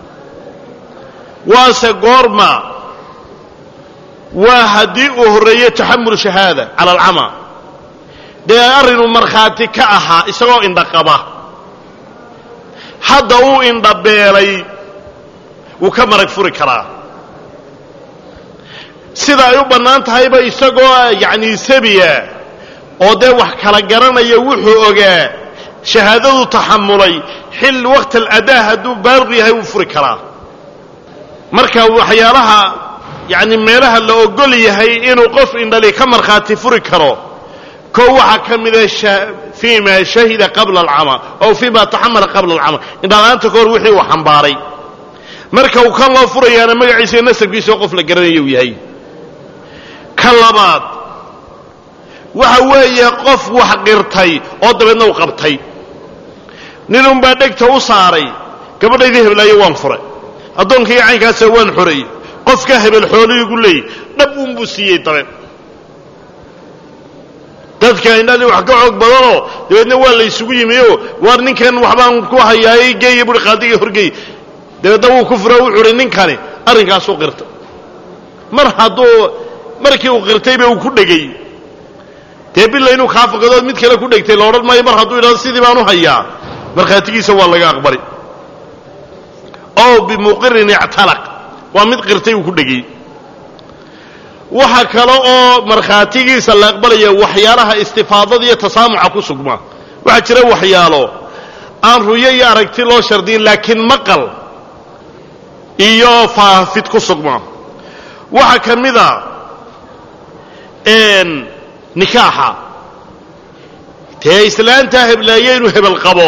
waase goorma waa haddii uu horreeyo taxamul shahaada cala alcamaa dee arrinuu markhaati ka ahaa isagoo indha qaba hadda uu indhabeelay wuu ka marag furi karaa sida ay u bannaan tahayba isagoo yacnii sabiya oo dee wax kala garanaya wuxuu ogaa shahaadadu taxamulay xil waqti aladaa hadduu baaliq yahay wuu furi karaa marka waxyaalaha yacni meelaha la ogol yahay inuu qof indhali ka markhaati furi karo koo waxaa ka mida fii ma shahida qabla alcamaa ow fii ma taxamala qabla alcamaa indhala'aanta ka hor wixii uu xambaaray marka uu kan loo furayaana magaciisa iyo nasabkiisa oo qof la garanaya uu yahay ka labaad waxa weeye qof wax qirtay oo dabeedna u qabtay ninunbaa dhegta u saaray gabadhaydii heblaayo waan furay addoonkaiyo caynkaasa waan xoreeyey qofka hebel xoolihiigu leeyay dhab uunbuu siiyey dabeed dadka indhadii wax ka xoog badanoo dabeedna waa la ysugu yimioo waar ninkan waxbaan ku hayaayey geeya buhi qaadiga horgeey dabeedna wuu ku fura wuxuu uhi ninkani arrinkaasuu qirtay mar hadduu markii uu qirtayba uu ku dhegay dee bila inuu kaa fakadood mid kale ku dhegtay la odhan maayo mar hadduu idhahdo sidii baan u hayaa markhaatigiisa waa laga aqbali ow bimuqirin ictalaq waa mid qirtay uu ku dhegay waxa kale oo markhaatigiisa la aqbalaya waxyaalaha istifaadada iyo tasaamuca ku sugma waxaa jira waxyaalo aan ruyo iyo aragti loo shardiyin laakiin maqal iyo faafid ku sugma waxaa ka mida nikaaxa dee islaantaa heblaaye inuu hebel qabo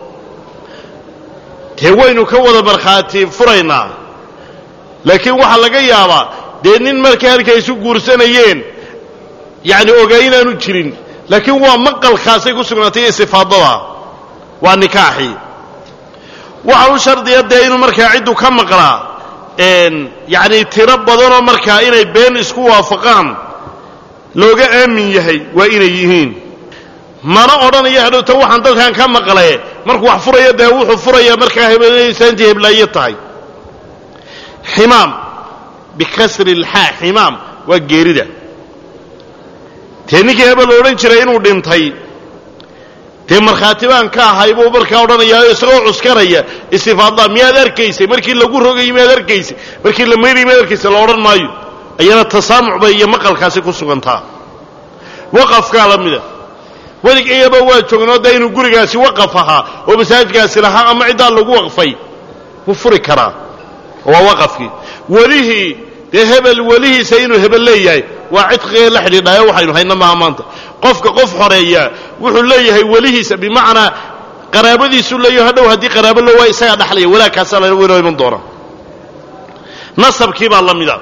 dee waynu ka wada markhaati furaynaa laakiin waxaa laga yaabaa dee nin markay halka isu guursanayeen yacni ogaa inaanu jirin laakiin waa maqalkaasay ku sugnaatay iyo istifaadada waa nikaaxii waxa u shardiya dee inuu markaa ciddu ka maqlaa yacni tiro badanoo markaa inay been isku waafaqaan looga aamin yahay waa inay yihiin mana odhanayo hadhowta waxaan dadkan ka maqlee markuu wax furaya dee wuxuu furayaa markaa hebeleysa intii heblaaye tahay ximaam bikasri lxaa ximaam waa geerida dee ninkii hebel odhan jiray inuu dhintay dee markhaati baan ka ahay buu markaa odhanayaa isagoo cuskanaya istifaadla miyaad arkaysay markii lagu rogayay miyaad arkaysay markii la maydhayay miyaad arkaysay la odhan maayo ayana tasaamuc bay iyo maqalkaasi ku sugantaa waqafkaa la mida weligayaba waa joognoo dee inuu gurigaasi waqaf ahaa oo masaajidkaasi lahaa ama ciddaa lagu waqfay wuu furi karaa waa waqafkii welihii dee hebel welihiisa inuu hebel leeyahay waa cidqigee la xidhiidhaayo waxaynu hayna maaha maanta qofka qof xoreeya wuxuu leeyahay welihiisa bimacnaa qaraabadiisuu leeyaho hadhow haddii qaraabo lo waa isagaa dhaxlaya walaagkaasaa la weynoo iman doona nasabkii baa la mida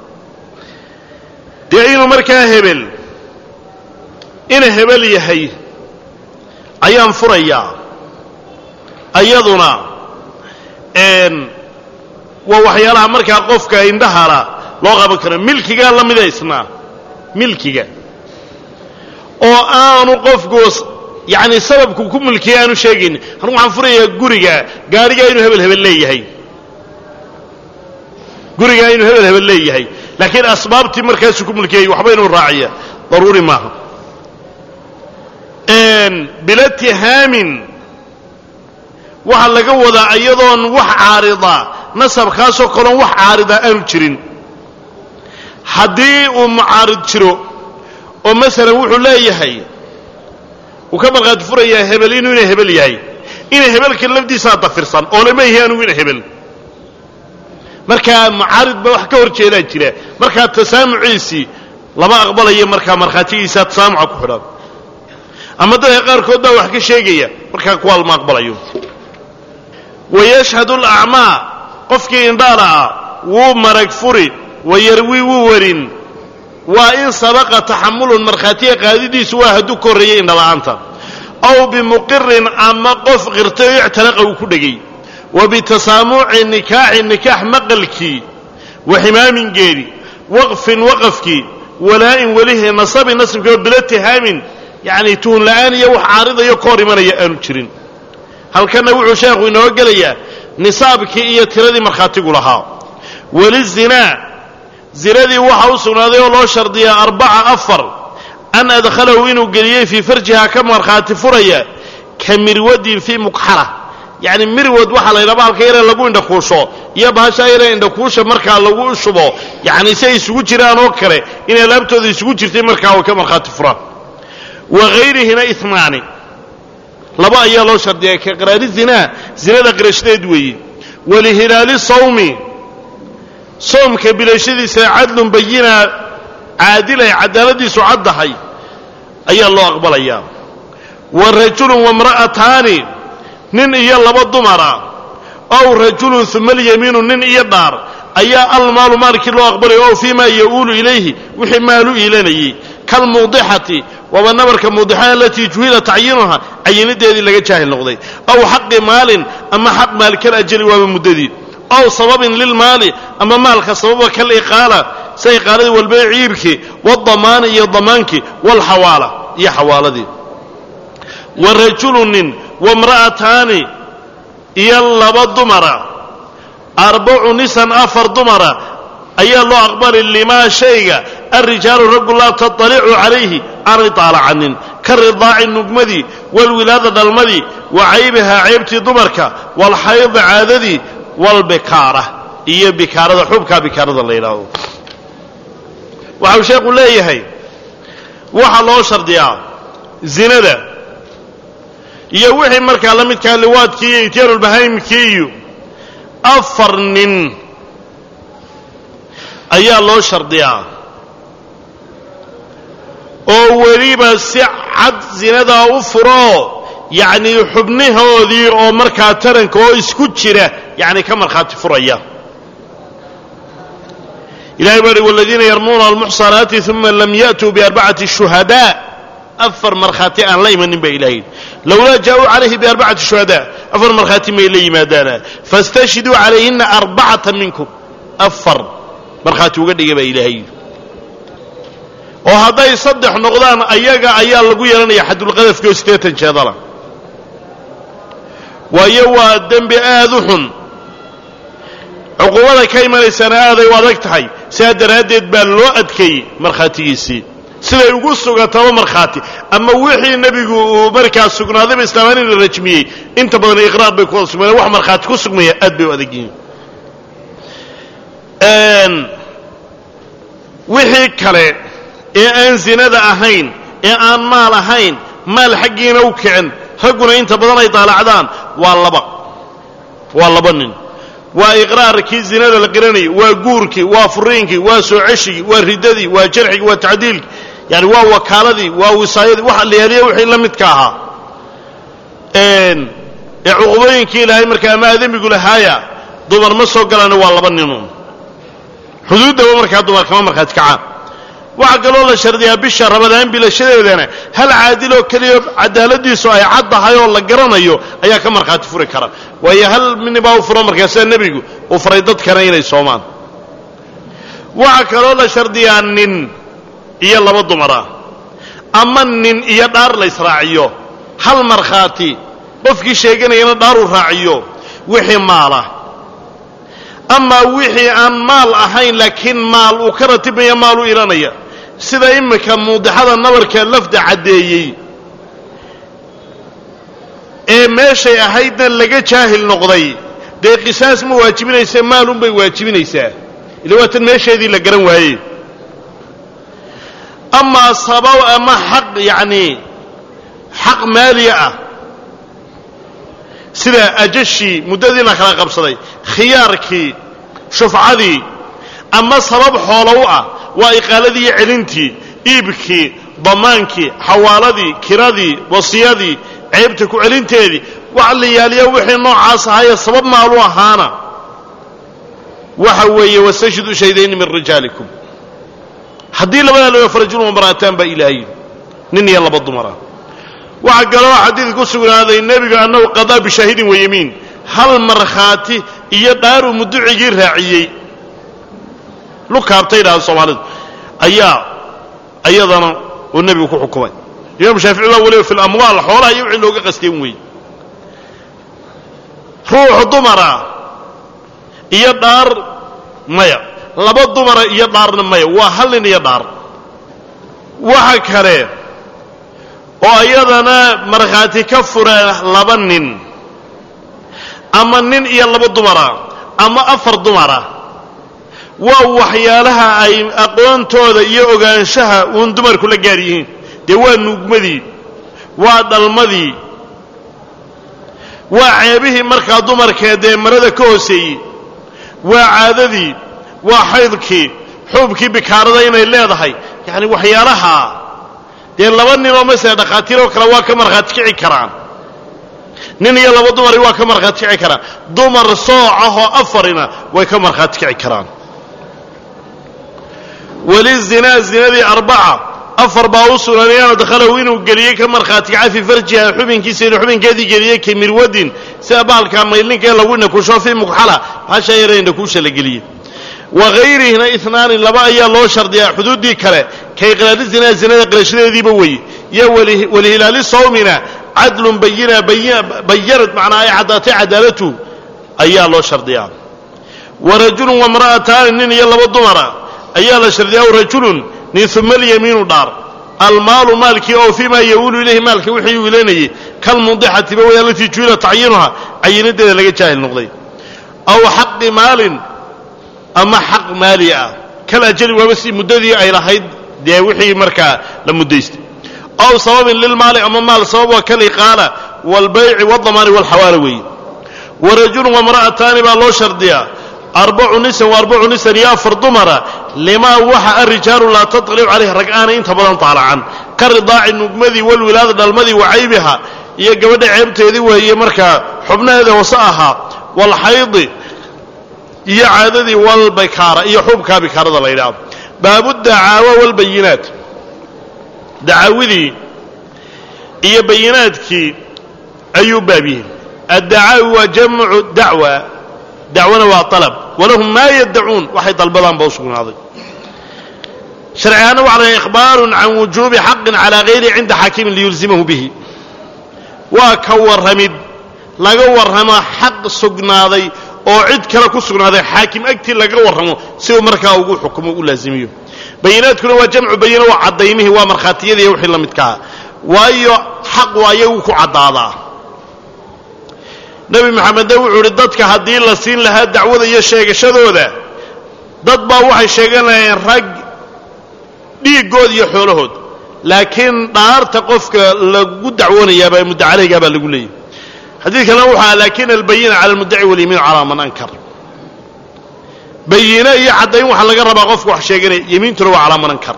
dee inuu markaa hebel ina hebel yahay ayaan furayaa ayaduna waa waxyaalaha markaa qofka indhahala loo qaban karo milkigaa la mida isna milkiga oo aanu qofku yacni sababku ku milkiya aanu sheegaynin anugu waxaan furayaa guriga gaarigaa inuu hebel hebel leeyahay gurigaa inuu hebel hebel leeyahay laakiin asbaabtii markaasuu ku milkiyay waxba inuu raaciya daruuri maaha bila tihaamin waxaa laga wadaa iyadoon wax caarida nasabkaasoo kaloon wax caarida aanu jirin haddii uu mucaarid jiro oo masalan wuxuu leeyahay uu ka markhaati furayaa hebel inuu ina hebel yahay ina hebelka lafdiisaa dafirsan oo lama yahi anugu ina hebel markaa mucaarid ba wax ka hor jeedaa jira markaa tasaamuciisii lama aqbalayo markaa markhaatigiisaa tasaamuca ku xidhan ama dadka qaarkood baa wax ka sheegaya markaa kuwaa lama aqbalayo wayashhadu alacmaa qofkii indhaala ah wuu marag furi wayarwi wuu warin waa in sabaqa taxamulun markhaatiga qaadidiisu waa hadduu ka horreeyey indhala'aanta aw bimuqirin ama qof qirtay oo ictalaqa uu ku dhegay wa bitasaamuci nikaaxi nikaax maqalkii wa ximaamingeedi waqfin waqafkii walaa'in welihi nasabi nasibkii bila tihaamin yacni tuhun la'aan iyo wax caaridayo ka hor imanaya aanu jirin halkanna wuxuu sheekhu inoo gelayaa nisaabkii iyo tiradii markhaatigu lahaa welizinaa zinadii waxa u sugnaaday oo loo shardiyaa arbaca afar an adkhalahu inuu geliyey fii farjiha ka markhaati furaya ka mirwadin fii mukxara yacni mirwad waxaa la ydhaba halka yaree lagu indhakuusho iyo bahashaa yaree indhakuusha markaa lagu shubo yacni si ay isugu jiraan oo kale inay laabtooda isugu jirtay markaa way ka markhaati furaan wa hayrihina inaani laba ayaa loo shardiyaa ka qiraari zinaa zinada qirashadeed weeye walihilaali sawmi soomka bilashadiisa cadlun bayinaa caadilay cadaaladiisu caddahay ayaa loo aqbalayaa wa rajulun wamra'ataani nin iyo laba dumara ow rajulun uma alyamiinu nin iyo dhaar ayaa almaalu maalkii loo aqbalaya ow fii ma ya'uulu ilayhi wixii maalu iilanayey kalmuudixati waaba nabarka muudixada alatii juhila tacyiinuha cayinideedii laga jaahil noqday aw xaqi maalin ama xaq maalkal ajali waaba muddadii aw sababin lilmaali ama maalka sababa kal iqaala sa iqaaladii walbay ciirkii waadamaani iyo damaankii waalxawaala iyo xawaaladii wa rajulu nin wamra'ataani iyo laba dumara arbacu nisan afar dumara ayaa loo aqbali limaa shayga alrijaalu raggu laa taطalicu calayhi aanay taalacanin ka ridaaci nugmadii walwilaada dhalmadii wa caybihaa ceybtii dumarka waalxaydi caadadii walbikaara iyo bikaarada xubkaa bikaarada la yidhaahdo waxau sheekhu leeyahay waxaa loo shardiyaa zinada iyo wixii markaa la midkaa liwaadkii iyo ityaanulbahaymkii iyo afar nin ayaa loo shardiyaa oo weliba si cad zinadaa u furo yacnii xubnahoodii oo markaa taranka oo isku jira yacni ka markhaati furaya ilahay baa hi waladiina yarmuuna almuxsanaati uma lam ya'tuu biarbacati shuhadaa afar markhaati aan la imanin baa ilahay lowlaa jaa'uu calayhi biarbacati shuhadaa afar markhaati may la yimaadaana fastashhiduu calayhina arbacata minkum afar markhaati uga dhiga baa ilaahay oo hadday saddex noqdaan ayaga ayaa lagu yeelanaya xadulqadafki oo siddeetan jeedala ويوا الدم بآذحن عقوبة كيما لسنا هذا وضكتهي سادر هدد بالوأدكي مرخاتيسي سيدا يقول سوغة مرخاتي أما وحي النبي مركز سوغنا هذا بإسلاماني الرجمية انت بدنا إقرار بكل سوغنا وح مرخاتي كل سوغنا أدبي وأدكي أن وحي كالي إيه أن زنادة أهين إيه أن مال أهين مال حقين وكعن حقنا انت بدنا يطالعدان والله بق والله بنن وإقرارك الزنا القرني وجورك وفرينك وسعشي ورددي وجرحك وتعديلك يعني واو وكالدي ووصايدي وحل هذه وحين لم يتكاها إن عقوبينك إلى مركا ما ذم يقول هايا دمر مصر قال أنا والله بننهم حدود دمر دمر كمان مركا تكعان وعقلوا الله شرديها بالشر رمضان بلا شيء ذنا هل عادلوا كليب عدالتي سواء عض هاي والله قرنا يو أيها كم مرخات فرق كرا وهي هل من باو فرام مركز النبي وفريضت كرينا يسومان وعقلوا الله شرديها نن يلا بدو مرا أما نن يدار ليس راعيو هل مرخاتي وفي شيء جنا يدار راعيو وحي ماله أما وحي عن مال أهين لكن مال وكرتب يا مال إيرانية سيدا إمك موضحة النظر كان لفظ عديي إيه ماشي أهيدنا لقى جاهل نقضي ده قساس مواجبين يسا مالهم بيواجبين يسا اللي هو تنماشي هذه لقرن وهي أما صباو أما حق يعني حق مالية سيدا أجشي مددين أخلاق بصدي خياركي شفعدي أما صباب حولوء وإقالدي علنتي إيبكي ضمانكي حوالدي كرادي وصيادي عيبتك علنتي وعلي يالي وحي نوع عاصة هاي الصباب معلوها هانا وحوي واستشهدوا شهدين من رجالكم حدي لبنا لو يفرجون ومراتان بإلهي نني يلا بالضمرة وعقلوا حديث قصوا هذا النبي أنه قضى بشهيد ويمين هل مرخاتي يدار مدعي راعيي لو كابتين هذا الصومالي أيا أيضا والنبي يكون حكومي يوم شافعي الله وليه في الأموال حولها يوعي لوقا قستين وي روح ضمرة يدار ميا لبا ضمرة يدار ميا وهل يدار وحكره وأيضا مرخاتي كفر لبنن أما نن إيا لبا ضمرة أما أفر ضمرة ووحيالها أي أقوان تودا إيا أغانشها وندمر كل جاريين دوان نقمدي وادلمدي وعيبه مركا ضمر كده مرد كوسي وعاددي وحيضكي حبكي بكاردين اللي هذا يعني وحيالها dee laba nin oo mas'ala dhaqaatiir oo kala waa ka marqaad kici karaan nin iyo laba dumar waa ka marqaad kici karaan dumar soocaho afarina way ka marqaad kici karaan wali zina zinadi arba'a afar baa u suranayaan dakhalahu inuu galiyay ka marqaad kici fi farjiha xubinkiisa inuu xubinkeedii galiyay kamir wadin sabaalka maylinka lagu na ku shoofi muqhala hasha yareen ku shala galiyay وغيرهنا اثنان لبا ايا لو شرطيا حدودي كره كي قراد الزنا زنا قرشديديبا وي يا والهلال الصومنا عدل بينا بينت معناها اي عداتي عدالته ايا لو شرطيا ورجل وامرأتان نين يلا بدمرا ايا لو شرطيا ورجل ني ثم اليمين دار المال مالك او فيما يقول اليه مالك وحي ولينيه كالمضحه بويا التي جيل تعينها عينته لغا جاهل نقدي او حق مال أما حق مالية كلا جل وبس مددي أي رحيد دي وحي مركا لمديست أو صواب للمال أما مال صواب وكلي قال والبيع والضمان والحوالوي ورجل وامرأتان بالله شرديا أربع نساء وأربع نساء يا فرضمرة لما وحى الرجال لا تطلع عليه رجعان انت بدن طالعا كالرضاع النجمذي والولادة المذي وعيبها هي جودة عيبته ذي وهي مركا حبنا هذا وصاها والحيض هي عادتي والبكارة هي حبك بكارة الله يلعب باب الدعاوى والبينات دعاوذي هي بيناتك أي بابين الدعاوى جمع الدعوى دعونا وطلب ولهم ما يدعون وحيد البلان بوصفون هذا شرعنا وعلى إخبار عن وجوب حق على غيره عند حاكم ليلزمه به وكور رمد laga warramo xaq sugnaaday oo cid kale ku sugnaaday xaakim agtii laga warramo si uu markaa ugu xukumo u laazimiyo bayinaadkuna waa jamcu bayina waa cadaymihii waa markhaatiyadii wixii la midkaa waayo xaq waayagu ku caddaadaa nebi maxamedna wuxuu uhi dadka haddii la siin lahaa dacwada iyo sheegashadooda dad baa waxay sheeganayeen rag dhiiggood iyo xoolahood laakiin dhaarta qofka lagu dacwoonayaabaa mudda calaygaabaa lagu leeyahy xadiidkana wuxaa laakin albayina cala almuddaci walyamiinu calaa man ankar bayine iyo caddayn waxaa laga rabaa qofka wax sheeganaya yamiintuna waa calaa man ankar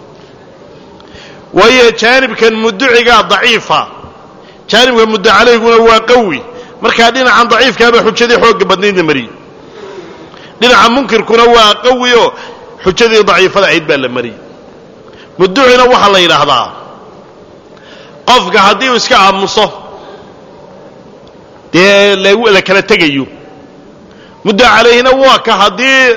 waayo jaanibkan mudducigaa daciifa jaanibka mudda calayguna waa qawi markaa dhinacan daciifkaaba xujadii xoogga badnaydna mariyey dhinaca munkirkuna waa qawi oo xujadii daciifada ahayd baa la mariyey mudducina waxaa la yidhaahdaa qofka haddii uu iska aamuso dee la kala tegayo mudda calayhina waa ka haddii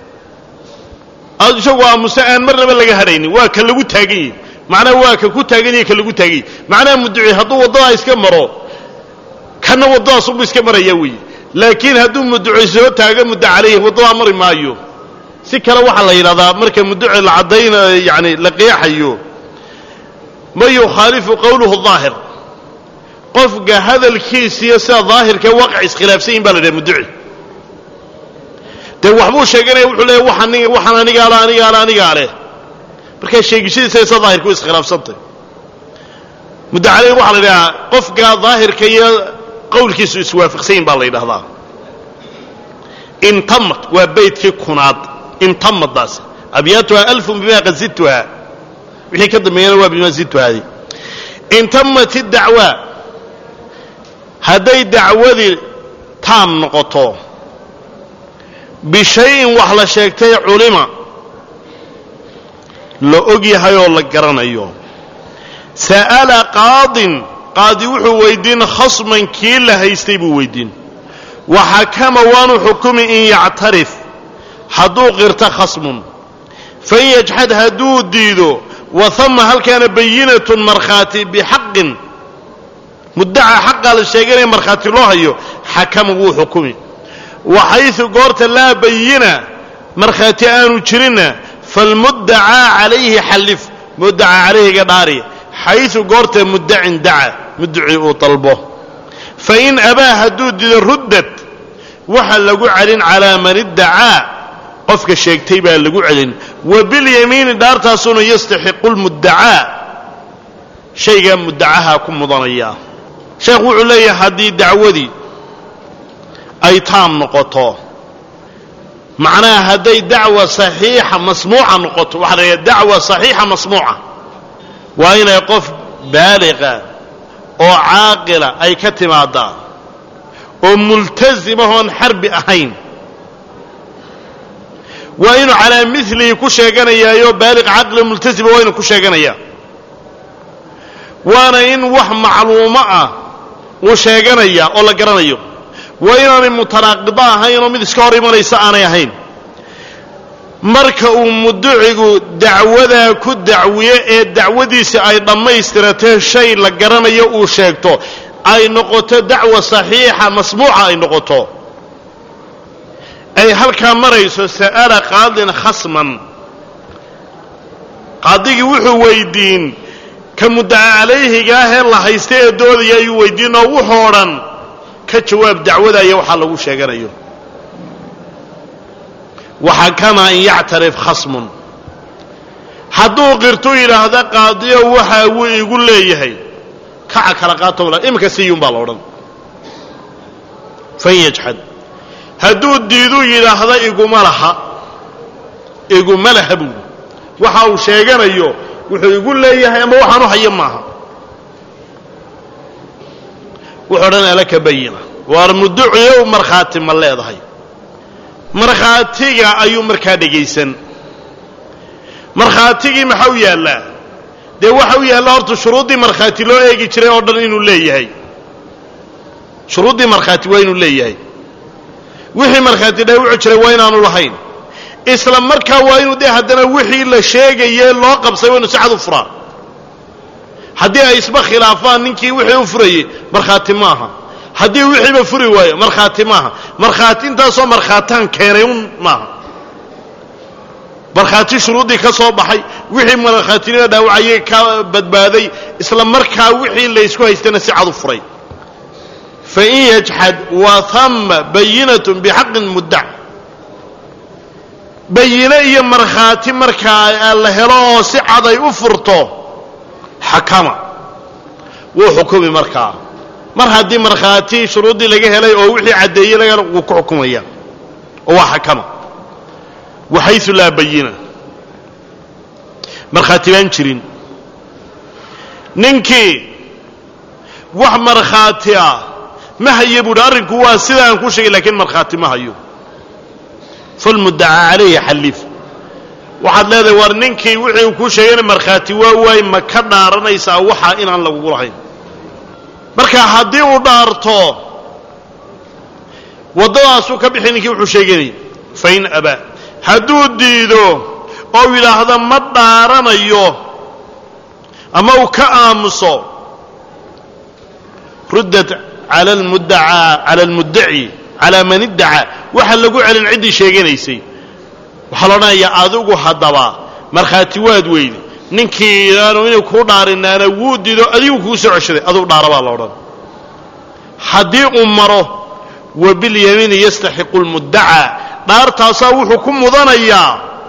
isagu aamuso aan marnaba laga hadhaynin waa ka lagu taagan yahy macnaha waa ka ku taagan yahay ka lagu taagan yahy macnaha mudduci hadduu waddadaa iska maro kana waddadaas unbu iska maraya weeye laakiin hadduu mudduci soo taago mudda calayhi waddadaa mari maayo si kale waxaa la yidhahdaa marka mudduci la caddaynayo yani la qeexayo ma yukhaalifu qawluhu daahir qofka hadalkiisiiyo sida daahirka waaqac iskhilaafsan yihin baa la yidhaha mudduci dee waxbuu sheeganaya wuxuu leeyahy waxaan waxaan anigaa le anigaa le anigaa leh markaa sheegishadiisa sida daahirka u iskhilaafsantay mudda calayhi waxaa la yidhahaa qofka daahirka iyo qowlkiisu iswaafaqsan yihin baa la yidhahdaa intamad waa beydkii kunaad intamadaas abyaatuha alfun bima qad zidtuha wixii ka dambeeyana waa bima zidtuhaadi intamat idacwa hadday dacwadii taam noqoto bishayin wax la sheegtay culima la og yahay oo la garanayo sa'ala qaadin qaadi wuxuu weydiin khasman kii la haystay buu weydiin waxakama waanu xukumi in yactarif hadduu qirto khasmun fain yajxad hadduu diido wahama halkaana bayinatun markhaati bixaqin muddaca xaqaa la sheeganaya markhaati loo hayo xakama wuu xukumi waxaysu goorta laa bayina markhaati aanu jirinna falmuddacaa calayhi xallif muddacaa calayhiga dhaari xaysu goorta muddacin daca mudduci uu dalbo fain abaa hadduu dido ruddad waxa lagu celin calaa man iddacaa qofka sheegtay baa lagu celin wa bilyamiini dhaartaasuna yastaxiqu lmuddacaa shaygaa muddacaha ku mudanaya sheekhu wuxuu leeyahay haddii dacwadii ay taam noqoto macnaha hadday dacwa saxiixa masmuuca noqoto waxaa la yidhaha dacwa saxiixa masmuuca waa inay qof baaliqa oo caaqila ay ka timaadaa oo multasimahoon xarbi ahayn waa inuu calaa milihi ku sheeganayaayo baaliq caqli multasima waa inuu ku sheeganayaa waana in wax macluumo ah uu sheeganaya oo la garanayo waa inaanay mutanaaqido ahayn oo mid iska hor imanaysa aanay ahayn marka uu mudducigu dacwadaa ku dacwiyo ee dacwadiisa ay dhammaystiratee shay la garanayo uu sheegto ay noqoto dacwa saxiixa masmuuca ay noqoto ay halkaa marayso sa'ala qaadin khasman qaadigii wuxuu weydiin ka muddaca calayhiga ahee la haysta ee doodaya ayuu weydiin oo wuxuu odhan ka jawaab dacwadaya waxaa lagu sheeganayo waxakama in yactarif khasmun hadduu qirtu yidhaahda qaadiyo waxa wuu igu leeyahay kaca kala qaato iminka siyuun baa la odhan fain yajxad hadduu diiduu yidhaahda iguma laha iguma laha buuli waxa uu sheeganayo wuxuu igu leeyahay ama waxaanu hayo maaha wuxuu odhan alaka bayina waar mudduciyow markhaati ma leedahay markhaatiga ayuu markaa dhegaysan markhaatigii maxaa u yaallaa dee waxa u yaallaa horta shuruuddii markhaati loo eegi jiray oo dhan inuu leeyahay shuruuddii markhaati waa inuu leeyahay wixii markhaati dhaawici jiray waa inaanu lahayn isla markaa waa inuu dee haddana wixii la sheegayee loo qabsay waa inu si cad u furaa haddii ay isba khilaafaan ninkii wixii u furayey markhaati maaha haddii wixiiba furi waayo markhaati maaha markhaati intaasoo markhaataan keenay un maaha markhaati shuruuddii ka soo baxay wixii markhaatinima dhaawacayay ka badbaaday isla markaa wixii laysku haystana si cad u furay fain yajxad wa hama bayinatun bixaqin muddac bayine iyo markhaati markaa la helo oo si cad ay u furto xakama wuu xukumi markaa mar haddii markhaati shuruuddii laga helay oo wixii caddeeyey laga wuu ku xukumaya oo waa xakama waxaysu laa bayina markhaati baan jirin ninkii wax markhaati ah ma hayo buuhi arrinku waa sidaan ku sheegay laakiin markhaati ma hayo falmuddacaa calayhi xallif waxaad leedahay war ninkii wixii uu kuu sheegayna markhaati waa waay ma ka dhaaranaysaa waxaa inaan lagugu lahayn marka haddii uu dhaarto waddadaasuu ka bixi ninkii wuxuu sheeganayay fain abaa hadduu diido oo yidhaahdo ma dhaaranayo ama uu ka aamuso ruddat cala almuddacaa cala almuddaci calaa man iddacaa waxa lagu celin ciddii sheeganaysay waxaa la odhanayaa adigu haddaba markhaati waad weydi ninkii aanu inay kuu dhaarinaana wuu diido adigu kuu soo ceshaday aduu dhaara baa la odhan haddii uu maro wa bilyamiini yastaxiqu lmuddacaa dhaartaasaa wuxuu ku mudanayaa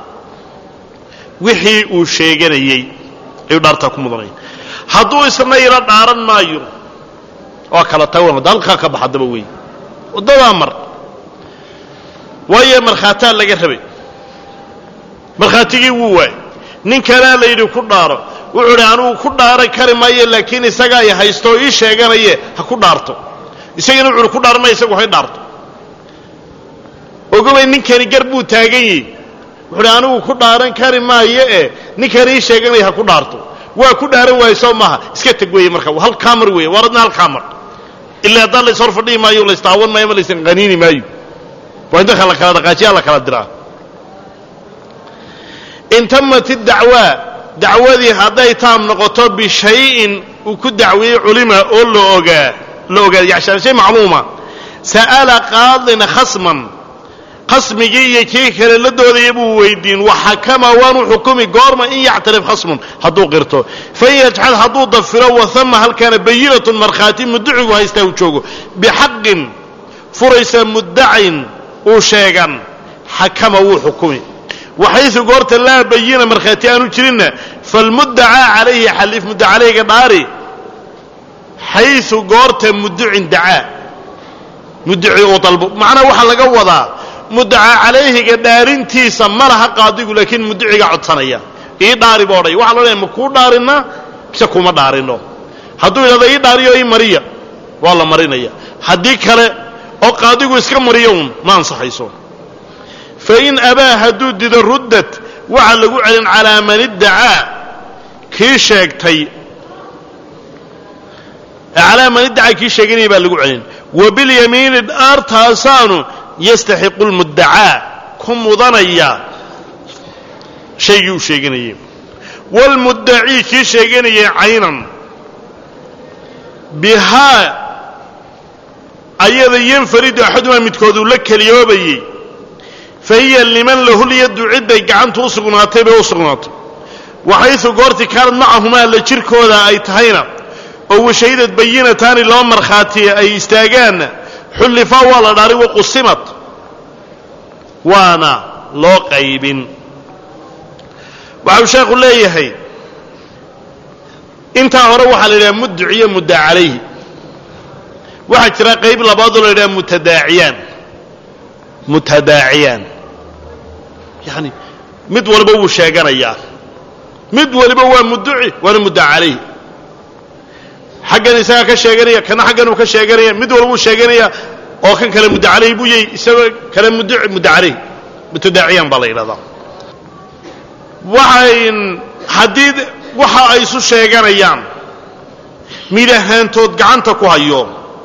wixii uu sheeganayey ayuu dhaartaa ku mudanaya hadduu isna ila dhaaran maayo waa kala tagan hadda halkaa ka baxa daba wey waddadaa mar waayo markhaataa laga rabay markhaatigii wuu waay nin kalea la yidhi ku dhaaro wuxuu idhi anugu ku dhaaran kari maayo laakiin isagaa i haysto oo ii sheeganaye ha ku dhaarto isagana wuxuuhi ku dhaaran maya isagu hay dhaarto ogobay ninkani gar buu taagan yihi wuxuu idhi anigu ku dhaaran kari maayo ee ninkani ii sheeganaya ha ku dhaarto waa ku dhaaran waayo soo maaha iska teg weeye marka halkaa mar weeye waar adna halkaa mar ilaa haddaan lays hor fadhihi maayo laystaawan maayo ma laysan qaniini maayo waa in dadka la kala dhaqaajiyaa la kala diraa in tamat iddacwaa dacwadii hadday taam noqoto bishayin uu ku dacweeyey culima oo la ogaa la ogaada yacni shay macluuma sa'ala qaadin khasman khasmigii iyo kii kale la doodaya buu weydiin waxakama waanu xukumi goorma in yactarif khasmun hadduu qirto fain yajxad hadduu dafiro wahama halkaana bayinatun markhaati muddacigu haystaa uu joogo bixaqin furaysa muddacin uu sheegan xakama wuu xukumi waxaysu goorta laa bayina markhaati aanu jirinna falmuddacaa calayhi xallif mudda calayga dhaari xaysu goorta muddacin dacaa muddaci uu dalbo macnaha waxaa laga wadaa muddacaa calayhiga dhaarintiisa ma laha qaadigu laakiin muddaciga codsanaya ii dhaari boo odhay waxaa la odhanaya ma kuu dhaarinaa mise kuma dhaarino hadduu yidhahdo ii dhaariyo ii mariya waa la marinaya haddii kale oo qaadigu iska mariyo uun ma ansaxayso fain abaa hadduu dido ruddat waxaa lagu celin calaa man iddacaa kii sheegtay calaa man iddacaa kii sheeganaya baa lagu celin wa bilyamiini dhaartaasaanu yastaxiqu lmuddacaa ku mudanaya shaygii uu sheeganayay waalmuddacii kii sheeganayay caynan bihaa ayada yanfaridu axadumaa midkooduu la keliyoobayey fahiya liman lahu lyaddu cidday gacantu u sugnaatay bay u sugnaatay waxaysu goorti kaanad macahumaa la jirkooda ay tahayna oo washahidad bayinataani laba markhaatiya ay istaagaanna xullifaa waa la dhaaray waqusimad waana loo qaybin waxau sheekhu leeyahay intaa hore waxaa la yidhaha muddaci iyo mudda calayhi waxaa jira qayb labaadoo la yidhaha mutadaaciyaan mutadaaciyaan yani mid waliba wuu sheeganayaa mid waliba waa muddaci waana mudda calayhi xaggan isagaa ka sheeganaya kana xaggan uu ka sheeganaya mid walba wuu sheeganaya oo kan kale mudda calayhi buu yahay isagoo kale muddaci mudda calayhi mutadaaciyaan baa la yidhahdaa waxayn haddii waxa ay isu sheeganayaan mid ahaantood gacanta ku hayo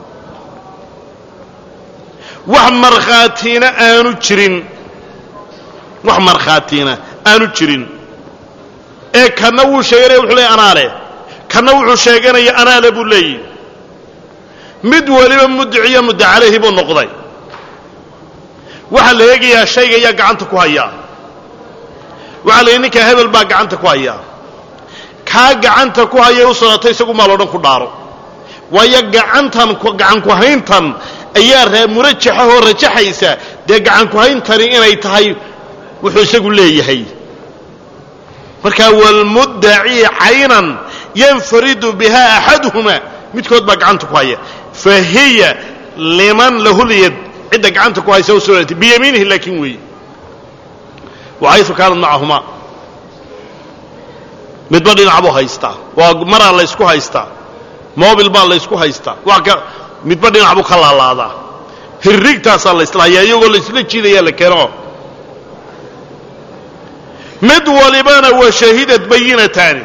wax markhaatiina aanu jirin wax markhaatiina aanu jirin ee kana wuu sheeganaya wuxuu leeyahy anaa leh kana wuxuu sheeganaya anaa le buu leeyahy mid waliba mudciya mudda calayhi buu noqday waxaa la eegayaa shayga ayaa gacanta ku hayaa waxaa la yidhi ninka hebel baa gacanta ku hayaa kaa gacanta ku hayay u socotay isagu maal oo dhan ku dhaaro waayo gacantan gacan ku hayntan ayaa murajaxahoo rajaxaysa dee gacan ku hayntani inay tahay wuxuu isagu leeyahay markaa walmuddaci caynan yanfaridu biha axaduhuma midkood baa gacanta ku haya fa hiya liman lahu lyad cidda gacanta ku haysa u sugnaatay biyamiinihi laakiin weeye waxaysu kaanad macahumaa midba dhinac buu haystaa waa maraa laysku haystaa mobil baa laysku haystaa waa ka midba dhinac buu ka laalaadaa hirrigtaasaa la islahayaa iyagoo laysla jiidayaa la keeno mid walibana waa shahidad bayinataani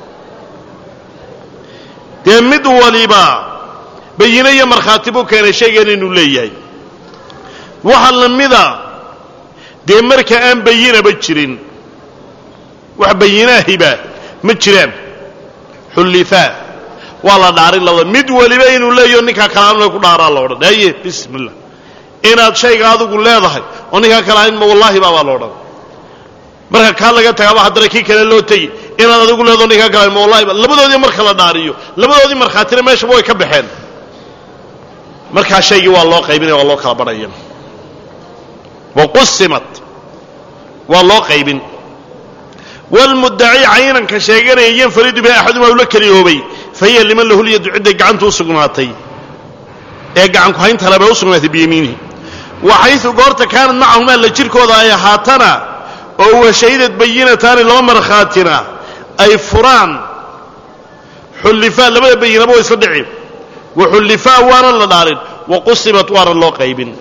dee mid waliba bayino iyo markhaati buu keenay shaygan inuu leeyahay waxa la mida dee marka aan bayinaba jirin wax bayinaahiba ma jiraan xullifaa waa la dhaarin labada mid waliba inuu leeyaho ninkaa kalaanla ku dhaaraa la odhan haye bismillah inaad shayga adigu leedahay oo ninkaa kalaanin ma wallaahi baabaa la odhan marka kaa laga tagaaba haddana kii kale loo tegi inaad adigu leedaho ninkaa kalaanin ma wallahi ba labadoodii marka la dhaariyo labadoodii markhaatina meeshaba way ka baxeen markaa shaygii waa loo qaybinaya waa loo kala badhaya waqusimat waa loo qaybin walmuddaci caynanka sheeganaya yanfaridu biha axadumaa ula keliyoobay fa hiya liman lahu lyadu cidday gacantu u sugnaatay ee gacanku hayntale bay u sugnaatay biyamiinihi waxaysu goorta kaanad macahumaa la jirkooda ay ahaatana oo wa shahidad bayinataani laba markhaatina ay furaan xullifaa labada bayinaba way isla dhici wa xullifaa waana la dhaarin wa qusimat waana loo qaybin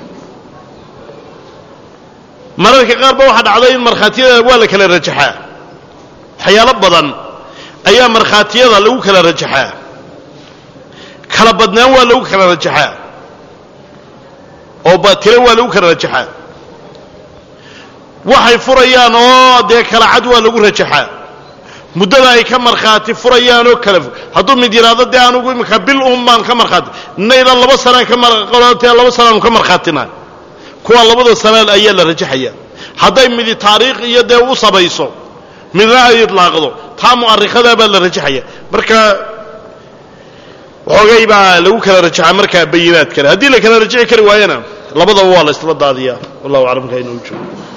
mararka qaar ba waxaa dhacday in markhaatiyada waa la kala rajaxaa waxyaalo badan ayaa markhaatiyada lagu kala rajaxaa kala badnaan waa lagu kala rajaxaa oo batilo waa lagu kala rajaxaa waxay furayaan oo dee kala cad waa lagu rajaxaa muddada ay ka markhaati furayaan oo kala hadduu mid yidhaahdo dee anugu imika bil un baan ka markhaati nayla laba sanaan ka marqolantee laba sanaanu ka markhaatina kuwa labada sanaan ayaa la rajaxaya hadday midi taariikh iyo dee u sabayso midna ay idlaaqdo taa mu'arikhadaa baa la rajaxaya marka waxoogay baa lagu kala rajaxaa markaa bayinaad kale haddii la kala rajaxi kari waayana labadaba waa la isla daadiyaa wallahu aclam ka inuu joogo